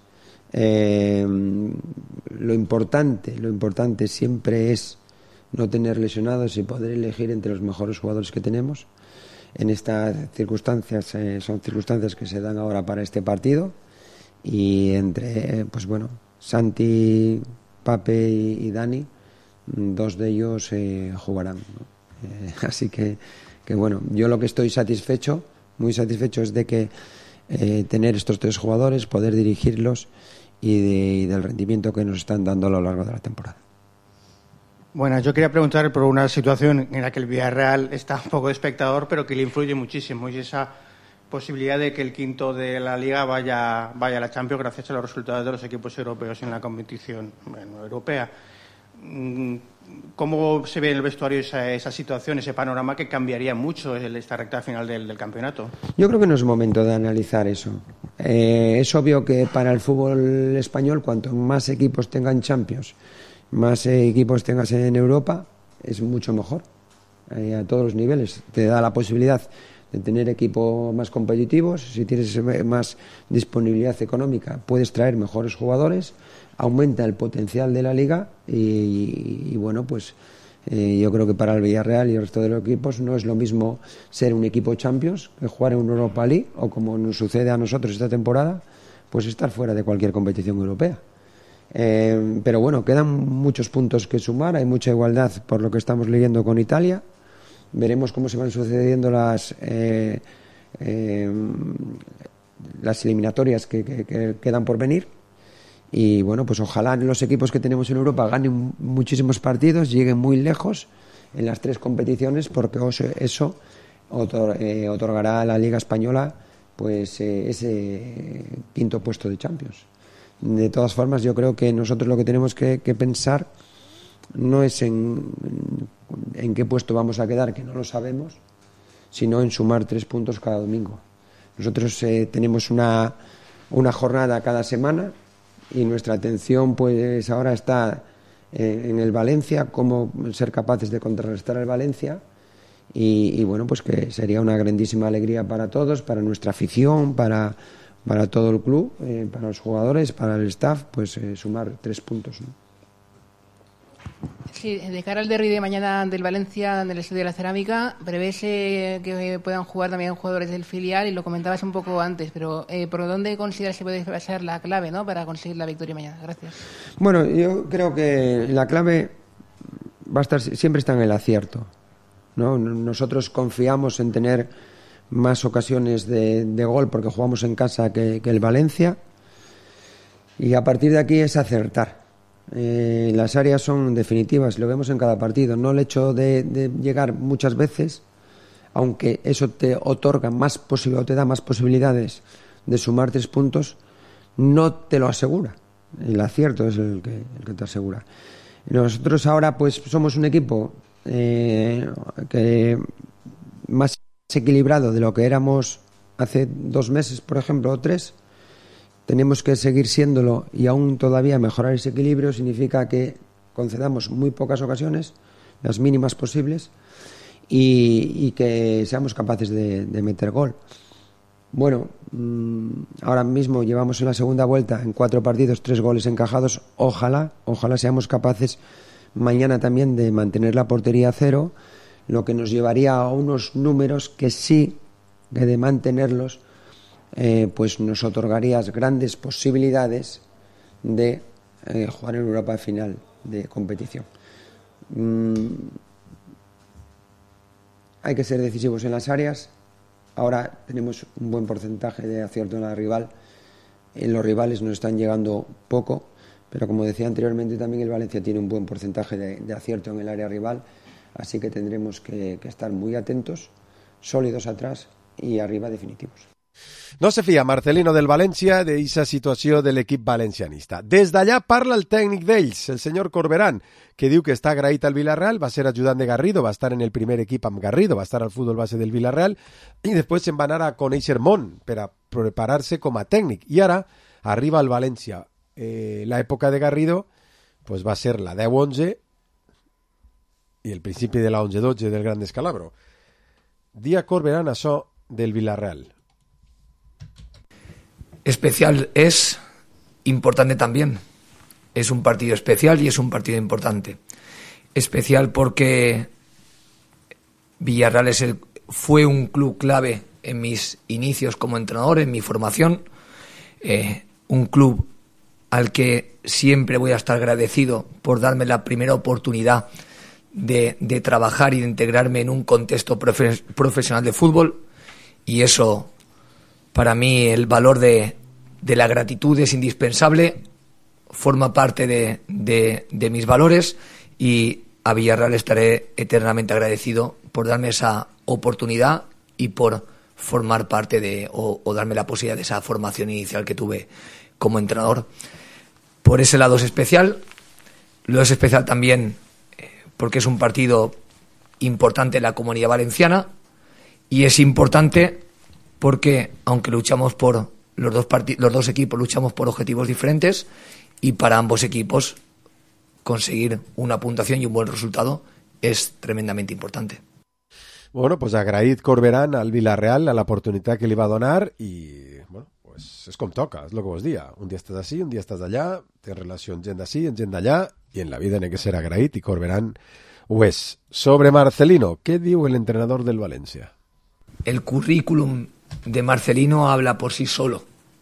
Lo importante siempre es no tener lesionados y poder elegir entre los mejores jugadores que tenemos. En estas circunstancias son circunstancias que se dan ahora para este partido, y entre pues bueno, Santi, Pape y Dani, 2 de ellos jugarán, ¿no? Así que bueno, yo lo que estoy muy satisfecho es de que tener estos 3 jugadores, poder dirigirlos y del rendimiento que nos están dando a lo largo de la temporada. Bueno, yo quería preguntar por una situación en la que el Villarreal está un poco de espectador, pero que le influye muchísimo, y esa posibilidad de que el quinto de la Liga vaya a la Champions gracias a los resultados de los equipos europeos en la competición europea. ¿Cómo se ve en el vestuario esa situación, ese panorama que cambiaría mucho en esta recta final del campeonato? Yo creo que no es momento de analizar eso. Es obvio que para el fútbol español, cuanto más equipos tengan Champions, más equipos tengas en Europa, es mucho mejor, a todos los niveles. Te da la posibilidad de tener equipos más competitivos. Si tienes más disponibilidad económica, puedes traer mejores jugadores, aumenta el potencial de la liga y bueno, pues yo creo que para el Villarreal y el resto de los equipos no es lo mismo ser un equipo Champions que jugar en una Europa League, o como nos sucede a nosotros esta temporada, pues estar fuera de cualquier competición europea. Pero bueno, quedan muchos puntos que sumar, hay mucha igualdad por lo que estamos leyendo con Italia. Veremos cómo se van sucediendo las eliminatorias que quedan por venir. Y bueno, pues ojalá los equipos que tenemos en Europa ganen muchísimos partidos, lleguen muy lejos en las 3 competiciones, porque eso otorgará a la Liga Española pues ese quinto puesto de Champions. De todas formas, yo creo que nosotros lo que tenemos que pensar no es en qué puesto vamos a quedar, que no lo sabemos, sino en sumar 3 puntos cada domingo. Nosotros tenemos una jornada cada semana, y nuestra atención pues ahora está en el Valencia, cómo ser capaces de contrarrestar al Valencia, y bueno, pues que sería una grandísima alegría para todos, para nuestra afición, para todo el club, para los jugadores, para el staff, pues sumar 3 puntos, ¿no? Sí, de cara al derbi de mañana del Valencia, en el Estadio de la Cerámica, ¿prevés que puedan jugar también jugadores del filial? Y lo comentabas un poco antes, pero ¿por dónde consideras que puede ser la clave, ¿no?, para conseguir la victoria mañana? Gracias. Bueno, yo creo que la clave siempre está en el acierto, ¿no? Nosotros confiamos en tener más ocasiones de gol porque jugamos en casa que el Valencia, y a partir de aquí es acertar. Las áreas son definitivas, lo vemos en cada partido, no el hecho de llegar muchas veces, aunque eso te otorga más te da más posibilidades de sumar 3 puntos, no te lo asegura. El acierto es el que te asegura. Nosotros ahora pues somos un equipo que más equilibrado de lo que éramos hace 2 meses, por ejemplo, o 3. Tenemos que seguir siéndolo, y aún todavía mejorar ese equilibrio significa que concedamos muy pocas ocasiones, las mínimas posibles, y que seamos capaces de meter gol. Bueno, ahora mismo llevamos en la segunda vuelta, en 4 partidos, 3 goles encajados. Ojalá seamos capaces mañana también de mantener la portería a 0, lo que nos llevaría a unos números que sí, que de mantenerlos, pues nos otorgaría grandes posibilidades de jugar en Europa final de competición. Hay que ser decisivos en las áreas. Ahora tenemos un buen porcentaje de acierto en la rival. Los rivales nos están llegando poco, pero como decía anteriormente, también el Valencia tiene un buen porcentaje de acierto en el área rival, así que tendremos que estar muy atentos, sòlidos atrás i arriba definitivos. No se fia Marcelino del València d'aquesta situació de l'equip valencianista. Des d'allà parla el tècnic d'ells, el senyor Corberán, que diu que està agraït al Villarreal, va ser ajudant de Garrido, va estar en el primer equip amb Garrido, va estar al futbol base del Villarreal, i després se'n va anar a conèixer món per a preparar-se com a tècnic. I ara arriba al València. L'època de Garrido pues va ser la 10-11 i el principi de la 11-12 del Gran Descalabro. Dia Corberán això del Villarreal. Especial es, importante también. Es un partido especial y es un partido importante. Especial porque Villarreal fue un club clave en mis inicios como entrenador, en mi formación. Un club al que siempre voy a estar agradecido por darme la primera oportunidad de trabajar y de integrarme en un contexto profesional de fútbol. Y eso, para mí, el valor de la gratitud es indispensable, forma parte de mis valores, y a Villarreal estaré eternamente agradecido por darme esa oportunidad y por formar parte o darme la posibilidad de esa formación inicial que tuve como entrenador. Por ese lado es especial. Lo es especial también porque es un partido importante en la Comunidad Valenciana, y es importante porque, aunque luchamos por los dos equipos luchamos por objetivos diferentes, y para ambos equipos conseguir una puntuación y un buen resultado es tremendamente importante. Bueno, pues agraït Corberán al Villarreal a l'oportunitat que li va donar, i bueno, pues és com toca, és el que vos dia. Un dia estàs així, un dia estàs allà, tens relació amb gent d'ací, amb gent d'allà, i en la vida n'hi ha que ser agraït, i Corberán ho és. Sobre Marcelino, què diu l'entrenador del València? El currículum de Marcelino habla por sí solo.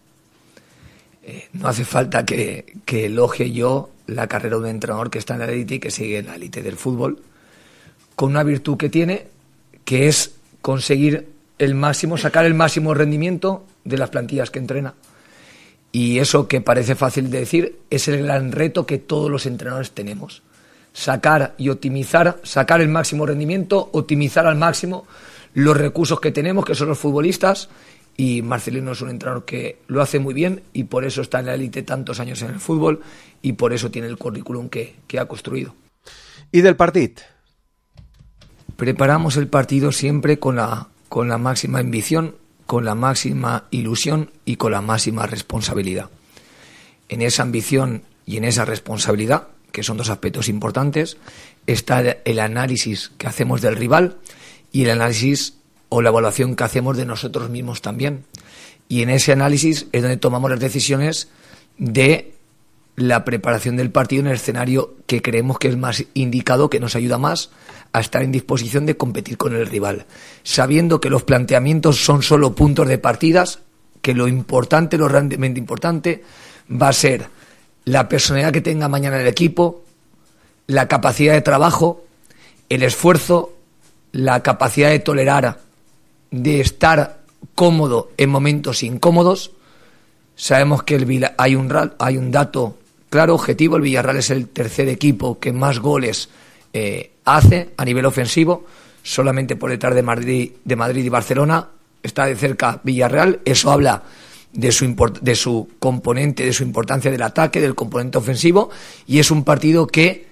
No hace falta que elogie yo la carrera de un entrenador que está en la élite y que sigue en la élite del fútbol, con una virtud que tiene, que es conseguir sacar el máximo rendimiento de las plantillas que entrena. Y eso, que parece fácil de decir, es el gran reto que todos los entrenadores tenemos. Sacar y optimizar, sacar el máximo rendimiento, optimizar al máximo los recursos que tenemos, que son los futbolistas, y Marcelino es un entrenador que lo hace muy bien, y por eso está en la élite tantos años en el fútbol, y por eso tiene el currículum que ha construido. ¿Y del partido? Preparamos el partido siempre con la máxima ambición, con la máxima ilusión y con la máxima responsabilidad. En esa ambición y en esa responsabilidad, que son dos aspectos importantes, está el análisis que hacemos del rival y el análisis o la evaluación que hacemos de nosotros mismos también. Y en ese análisis es donde tomamos las decisiones de la preparación del partido en el escenario que creemos que es más indicado, que nos ayuda más a estar en disposición de competir con el rival, sabiendo que los planteamientos son solo puntos de partidas, que lo importante, lo realmente importante, va a ser la personalidad que tenga mañana el equipo, la capacidad de trabajo, el esfuerzo, la capacidad de tolerar, de estar cómodo en momentos incómodos. Sabemos que hay un dato claro, objetivo: el Villarreal es el tercer equipo que más goles hace a nivel ofensivo, solamente por detrás de Madrid y Barcelona está de cerca Villarreal. Eso habla de su componente, de su importancia del ataque, del componente ofensivo, y es un partido que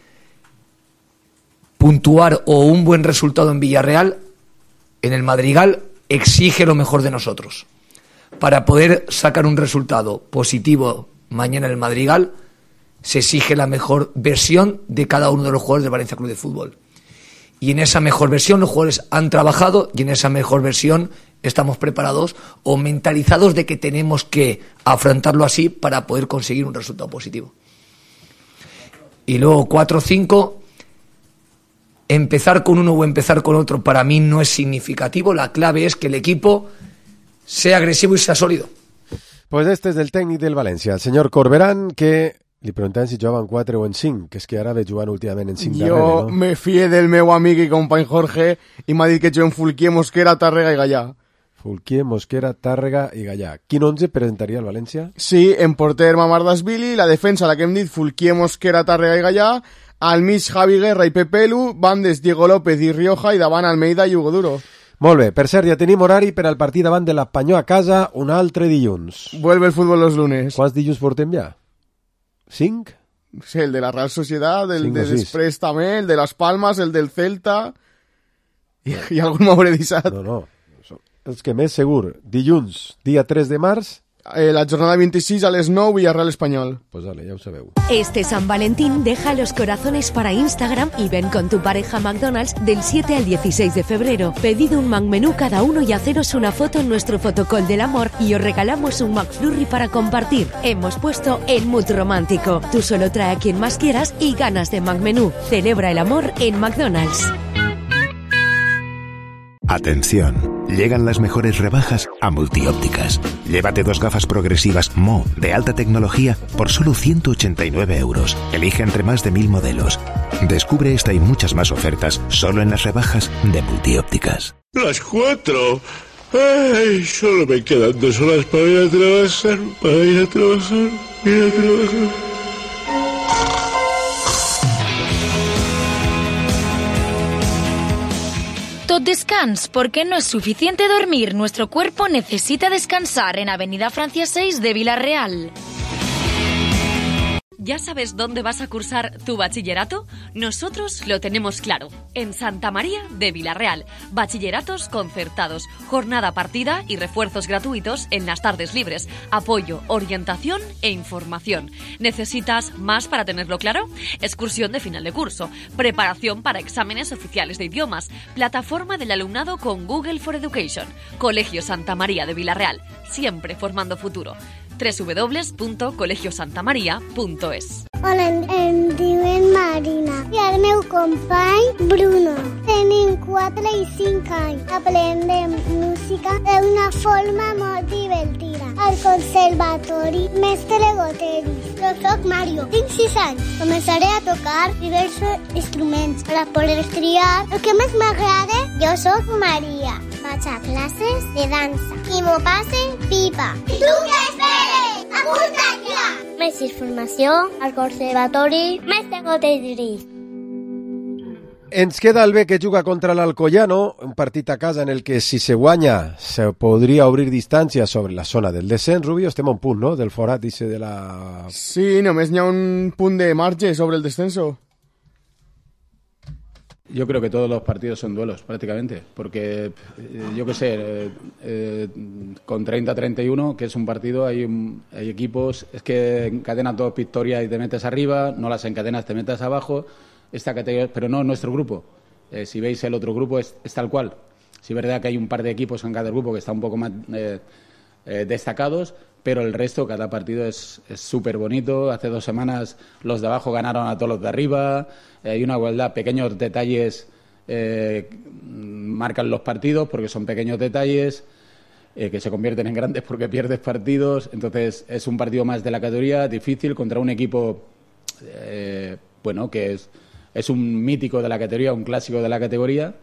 puntuar o un buen resultado en Villarreal, en el Madrigal, exige lo mejor de nosotros. Para poder sacar un resultado positivo mañana en el Madrigal, se exige la mejor versión de cada uno de los jugadores del Valencia Club de Fútbol. Y en esa mejor versión los jugadores han trabajado, y en esa mejor versión estamos preparados o mentalizados de que tenemos que afrontarlo así para poder conseguir un resultado positivo. Y luego 4-5, empezar con uno o empezar con otro para mí no es significativo. La clave es que el equipo sea agresivo y sea sólido. Pues este es del técnico del Valencia, el señor Corberán, que Li preguntaven si jugaven 4 o en 5, que és que ara ve jugant últimament en 5 Jo darrere, no? me fié del meu amic i company Jorge i m'ha dit que juguem Fulquier, Mosquera, Tàrrega i Gallà. Fulquier, Mosquera, Tàrrega i Gallà. Quin 11 presentaria el València? Sí, en porter Mamardashvili, la defensa, la que hem dit, Fulquier, Mosquera, Tàrrega i Gallà, al mig Javi Guerra i Pepe Lu, bandes Diego López i Rioja i davant Almeida i Hugo Duro. Molt bé, per cert, ja tenim horari per al partit davant de l'Espanyol a casa un altre dilluns. Vuelve el fútbol los lunes. Quants dilluns portem ja? 5? Sí, el de la Real Sociedad, el de després també, el de Las Palmas, el del Celta i algun m'hauré deixat. No, els que més segur. Dilluns, dia 3 de març. La jornada 26 a les 9, Villarreal Espanyol. Pues dale, ya lo sabeu. Este San Valentín deja los corazones para Instagram y ven con tu pareja a McDonald's del 7 al 16 de febrero. Pedid un McMenú cada uno y haceros una foto en nuestro fotocall del amor y os regalamos un McFlurry para compartir. Hemos puesto el mood romántico. Tú solo trae a quien más quieras y ganas de McMenú. Celebra el amor en McDonald's. Atención, llegan las mejores rebajas a Multiópticas. Llévate 2 gafas progresivas Mo de alta tecnología por solo 189 euros. Elige entre más de 1000 modelos. Descubre esta y muchas más ofertas solo en las rebajas de Multiópticas. Las 4. Ay, solo me quedan 2 horas para ir a trabajar. Tot descans, porque no es suficiente dormir. Nuestro cuerpo necesita descansar en Avenida Francia 6 de Villarreal. ¿Ya sabes dónde vas a cursar tu bachillerato? Nosotros lo tenemos claro. En Santa María de Villarreal. Bachilleratos concertados, jornada partida y refuerzos gratuitos en las tardes libres. Apoyo, orientación e información. ¿Necesitas más para tenerlo claro? Excursión de final de curso. Preparación para exámenes oficiales de idiomas. Plataforma del alumnado con Google for Education. Colegio Santa María de Villarreal. Siempre formando futuro. www.colegiosantamaria.es. Hola, em diuen Marina i el meu company Bruno. Tenim 4 i 5 anys. Aprendem música d'una forma molt divertida. Al conservatori Mestre Goteris. Jo soc Mario, tinc 6 anys. Començaré a tocar diversos instruments per a poder triar el que més m'agrada. Jo soc Maria. Vaig a classes de dansa i m'ho passe pipa. I tu què esperes? Apunta't ja! Més informació al conservatori Mestre Goteris. Ens queda el B, que juga contra l'Alcoyano, un partit a casa en el que si se guanya se podria obrir distància sobre la zona del descens. Rubio, estem a un punt, no?, del forat, dice, de la... Sí, només n'hi ha un punt de marge sobre el descenso. Yo creo que todos los partidos son duelos, prácticamente, porque yo qué sé, con 30-31, que es un partido, hay equipos, es que encadenas 2 victorias y te metes arriba, no las encadenas, te metes abajo, esta categoría, pero no nuestro grupo. Si veis el otro grupo es tal cual. Sí es verdad que hay un par de equipos en cada grupo que están un poco más destacados, pero el resto, cada partido es súper bonito. Hace 2 semanas los de abajo ganaron a todos los de arriba. Hay una igualdad, pequeños detalles marcan los partidos porque son pequeños detalles que se convierten en grandes porque pierdes partidos. Entonces es un partido más de la categoría, difícil, contra un equipo bueno, que es un mítico de la categoría, un clásico de la categoría.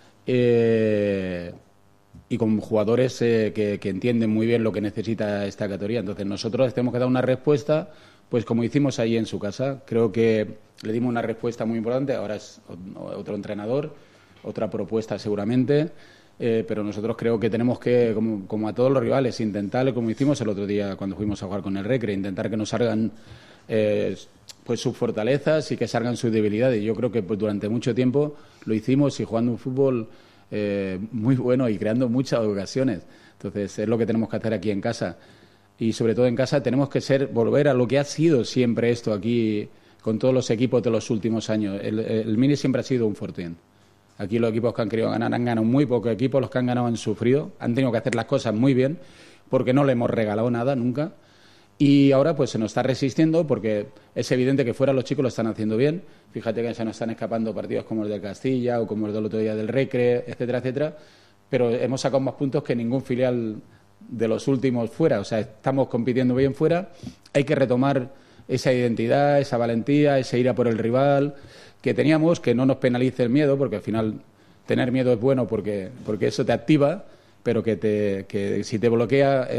Y con jugadores que entienden muy bien lo que necesita esta categoría. Entonces nosotros tenemos que dar una respuesta, pues como hicimos ahí en su casa. Creo que le dimos una respuesta muy importante. Ahora es otro entrenador, otra propuesta seguramente, pero nosotros creo que tenemos que, como a todos los rivales, intentar, como hicimos el otro día cuando fuimos a jugar con el Recre, intentar que nos salgan pues sus fortalezas y que salgan sus debilidades. Yo creo que pues, durante mucho tiempo lo hicimos y jugando un fútbol muy bueno y creando muchas ocasiones. Entonces es lo que tenemos que hacer aquí en casa, y sobre todo en casa tenemos que volver a lo que ha sido siempre esto aquí con todos los equipos de los últimos años. El Mini siempre ha sido un fortín. Aquí los equipos que han querido ganar han ganado muy pocos equipos, los que han ganado han sufrido, han tenido que hacer las cosas muy bien porque no le hemos regalado nada nunca. Y ahora pues se nos está resistiendo porque es evidente que fuera los chicos lo están haciendo bien. Fíjate que se nos están escapando partidos como el del Castilla o como el del otro día del Recre, etcétera, etcétera. Pero hemos sacado más puntos que ningún filial de los últimos fuera. O sea, estamos compitiendo bien fuera. Hay que retomar esa identidad, esa valentía, ese ir a por el rival que teníamos, que no nos penalice el miedo, porque al final tener miedo es bueno porque eso te activa, pero que si te bloquea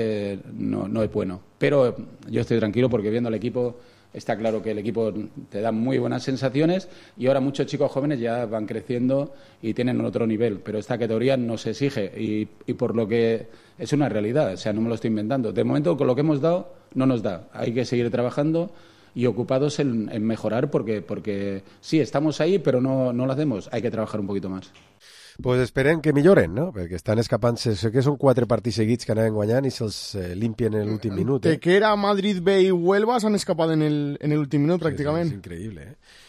no es bueno. Pero yo estoy tranquilo porque viendo al equipo, está claro que el equipo te da muy buenas sensaciones y ahora muchos chicos jóvenes ya van creciendo y tienen otro nivel, pero esta categoría nos exige y por lo que es una realidad, o sea, no me lo estoy inventando. De momento, con lo que hemos dado, no nos da. Hay que seguir trabajando y ocupados en mejorar porque sí, estamos ahí, pero no lo hacemos. Hay que trabajar un poquito más. Pues esperem que milloren, no? Perquè estan escapant-se, sé que són 4 partits seguits que anaven guanyant i se'ls limpien en l'últim minut. Tequera, Madrid B i Huelva s'han escapat en el últim minut, pràcticament. Sí, és increïble,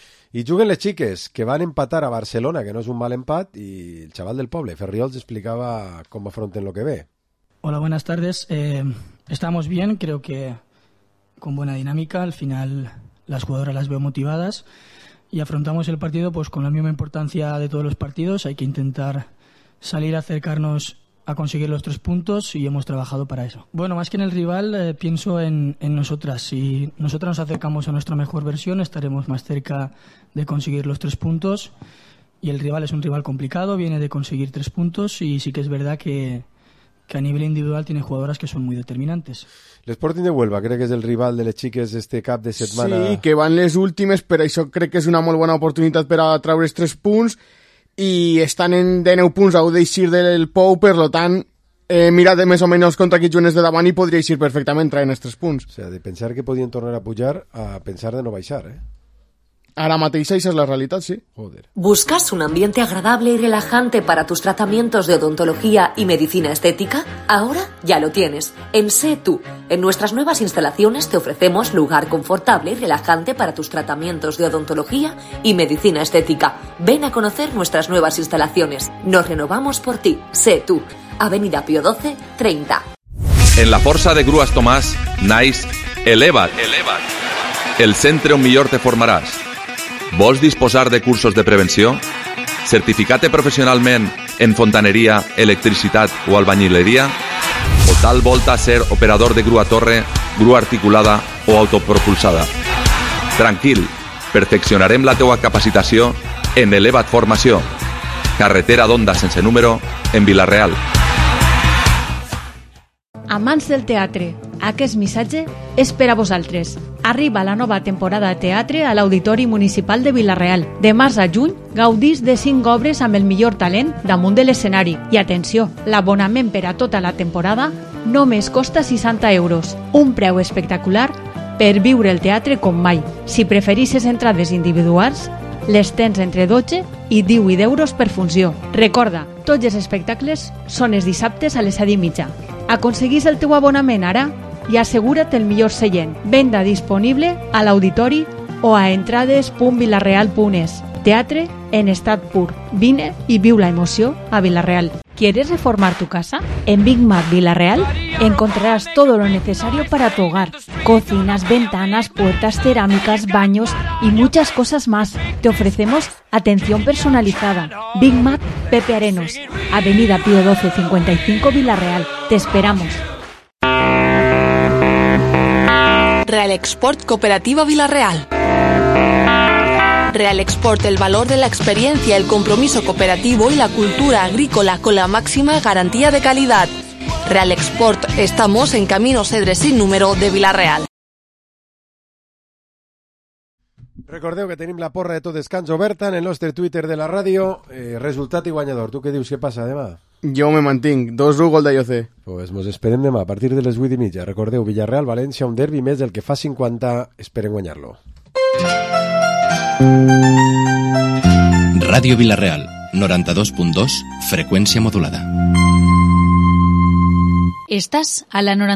I juguen les xiques, que van empatar a Barcelona, que no és un mal empat, i el xaval del poble, Ferriols, explicava com afronten lo que ve. Hola, buenas tardes. Estamos bien, creo que con buena dinámica. Al final las jugadoras las veo motivadas. Y afrontamos el partido pues con la misma importancia de todos los partidos. Hay que intentar salir a acercarnos a conseguir los 3 puntos y hemos trabajado para eso. Bueno, más que en el rival, pienso en nosotras. Si nosotras nos acercamos a nuestra mejor versión, estaremos más cerca de conseguir los 3 puntos. Y el rival es un rival complicado, viene de conseguir 3 puntos y sí que es verdad que a nivel individual tiene jugadoras que son muy determinantes. L'Sporting de Huelva crec que és el rival de les xiques d'este cap de setmana. Sí, que van les últimes, per això crec que és una molt bona oportunitat per a treure els 3 punts i estan de 9 punts a d'eixir del Pou, per tant, mira de més o menys contra qui jugues de davant i podria eixir perfectament traient els 3 punts. O sea, de pensar que podien tornar a pujar a pensar de no baixar, Ahora mateixa esa es la realidad, sí. Joder. ¿Buscas un ambiente agradable y relajante para tus tratamientos de odontología y medicina estética? Ahora ya lo tienes. En Sé Tú. En nuestras nuevas instalaciones te ofrecemos lugar confortable y relajante para tus tratamientos de odontología y medicina estética. Ven a conocer nuestras nuevas instalaciones. Nos renovamos por ti. Sé Tú. Avenida Pío XII, 30. En la Força de Grues Tomàs, naix Eleva't. El centre on millor te formaràs. Vols disposar de cursos de prevenció? Certificar-te professionalment en fontaneria, electricitat o albañileria? O tal volta ser operador de grua torre, grua articulada o autopropulsada? Tranquil, perfeccionarem la teua capacitació en Eleva't Formació. Carretera d'Onda sense número, en Vila-real. Amants del teatre, aquest missatge és per a vosaltres. Arriba la nova temporada de teatre a l'Auditori Municipal de Vila-real. De març a juny, gaudís de 5 obres amb el millor talent damunt de l'escenari. I atenció, l'abonament per a tota la temporada només costa 60 euros. Un preu espectacular per viure el teatre com mai. Si preferisses entrades individuals, les tens entre 12 i 18 euros per funció. Recorda, tots els espectacles són els dissabtes a les 7:30. Aconseguís el teu abonament ara i assegura't el millor seient. Venda disponible a l'auditori o a entrades.vilareal.es. Teatre en estat pur. Vine y viu la emoció a Vila-real. ¿Quieres reformar tu casa? En Big Mac Vila-real encontrarás todo lo necesario para tu hogar. Cocinas, ventanas, puertas, cerámicas, baños y muchas cosas más. Te ofrecemos atención personalizada. Big Mac Pepe Arenos, Avenida Pío XII 55 Vila-real. Te esperamos. Real Export Cooperativa Vila-real. Real Export, el valor de la experiencia, el compromiso cooperativo y la cultura agrícola con la máxima garantía de calidad. Real Export, estamos en Camino Cedres sin número de Vila-real. Recordeu que tenim la porra de tot descans oberta en el nostre Twitter de la ràdio. Resultat i guanyador. Tu què dius? Què passa demà? Jo me mantinc. 2-1 gol d'Allocé. Pues mos esperem demà a partir de les 8:30. Recordeu, Villarreal, València, un derbi més del que fa 50. Esperem guanyar-lo. Ràdio Vila-real, 92.2, freqüència modulada. Estàs a la 90.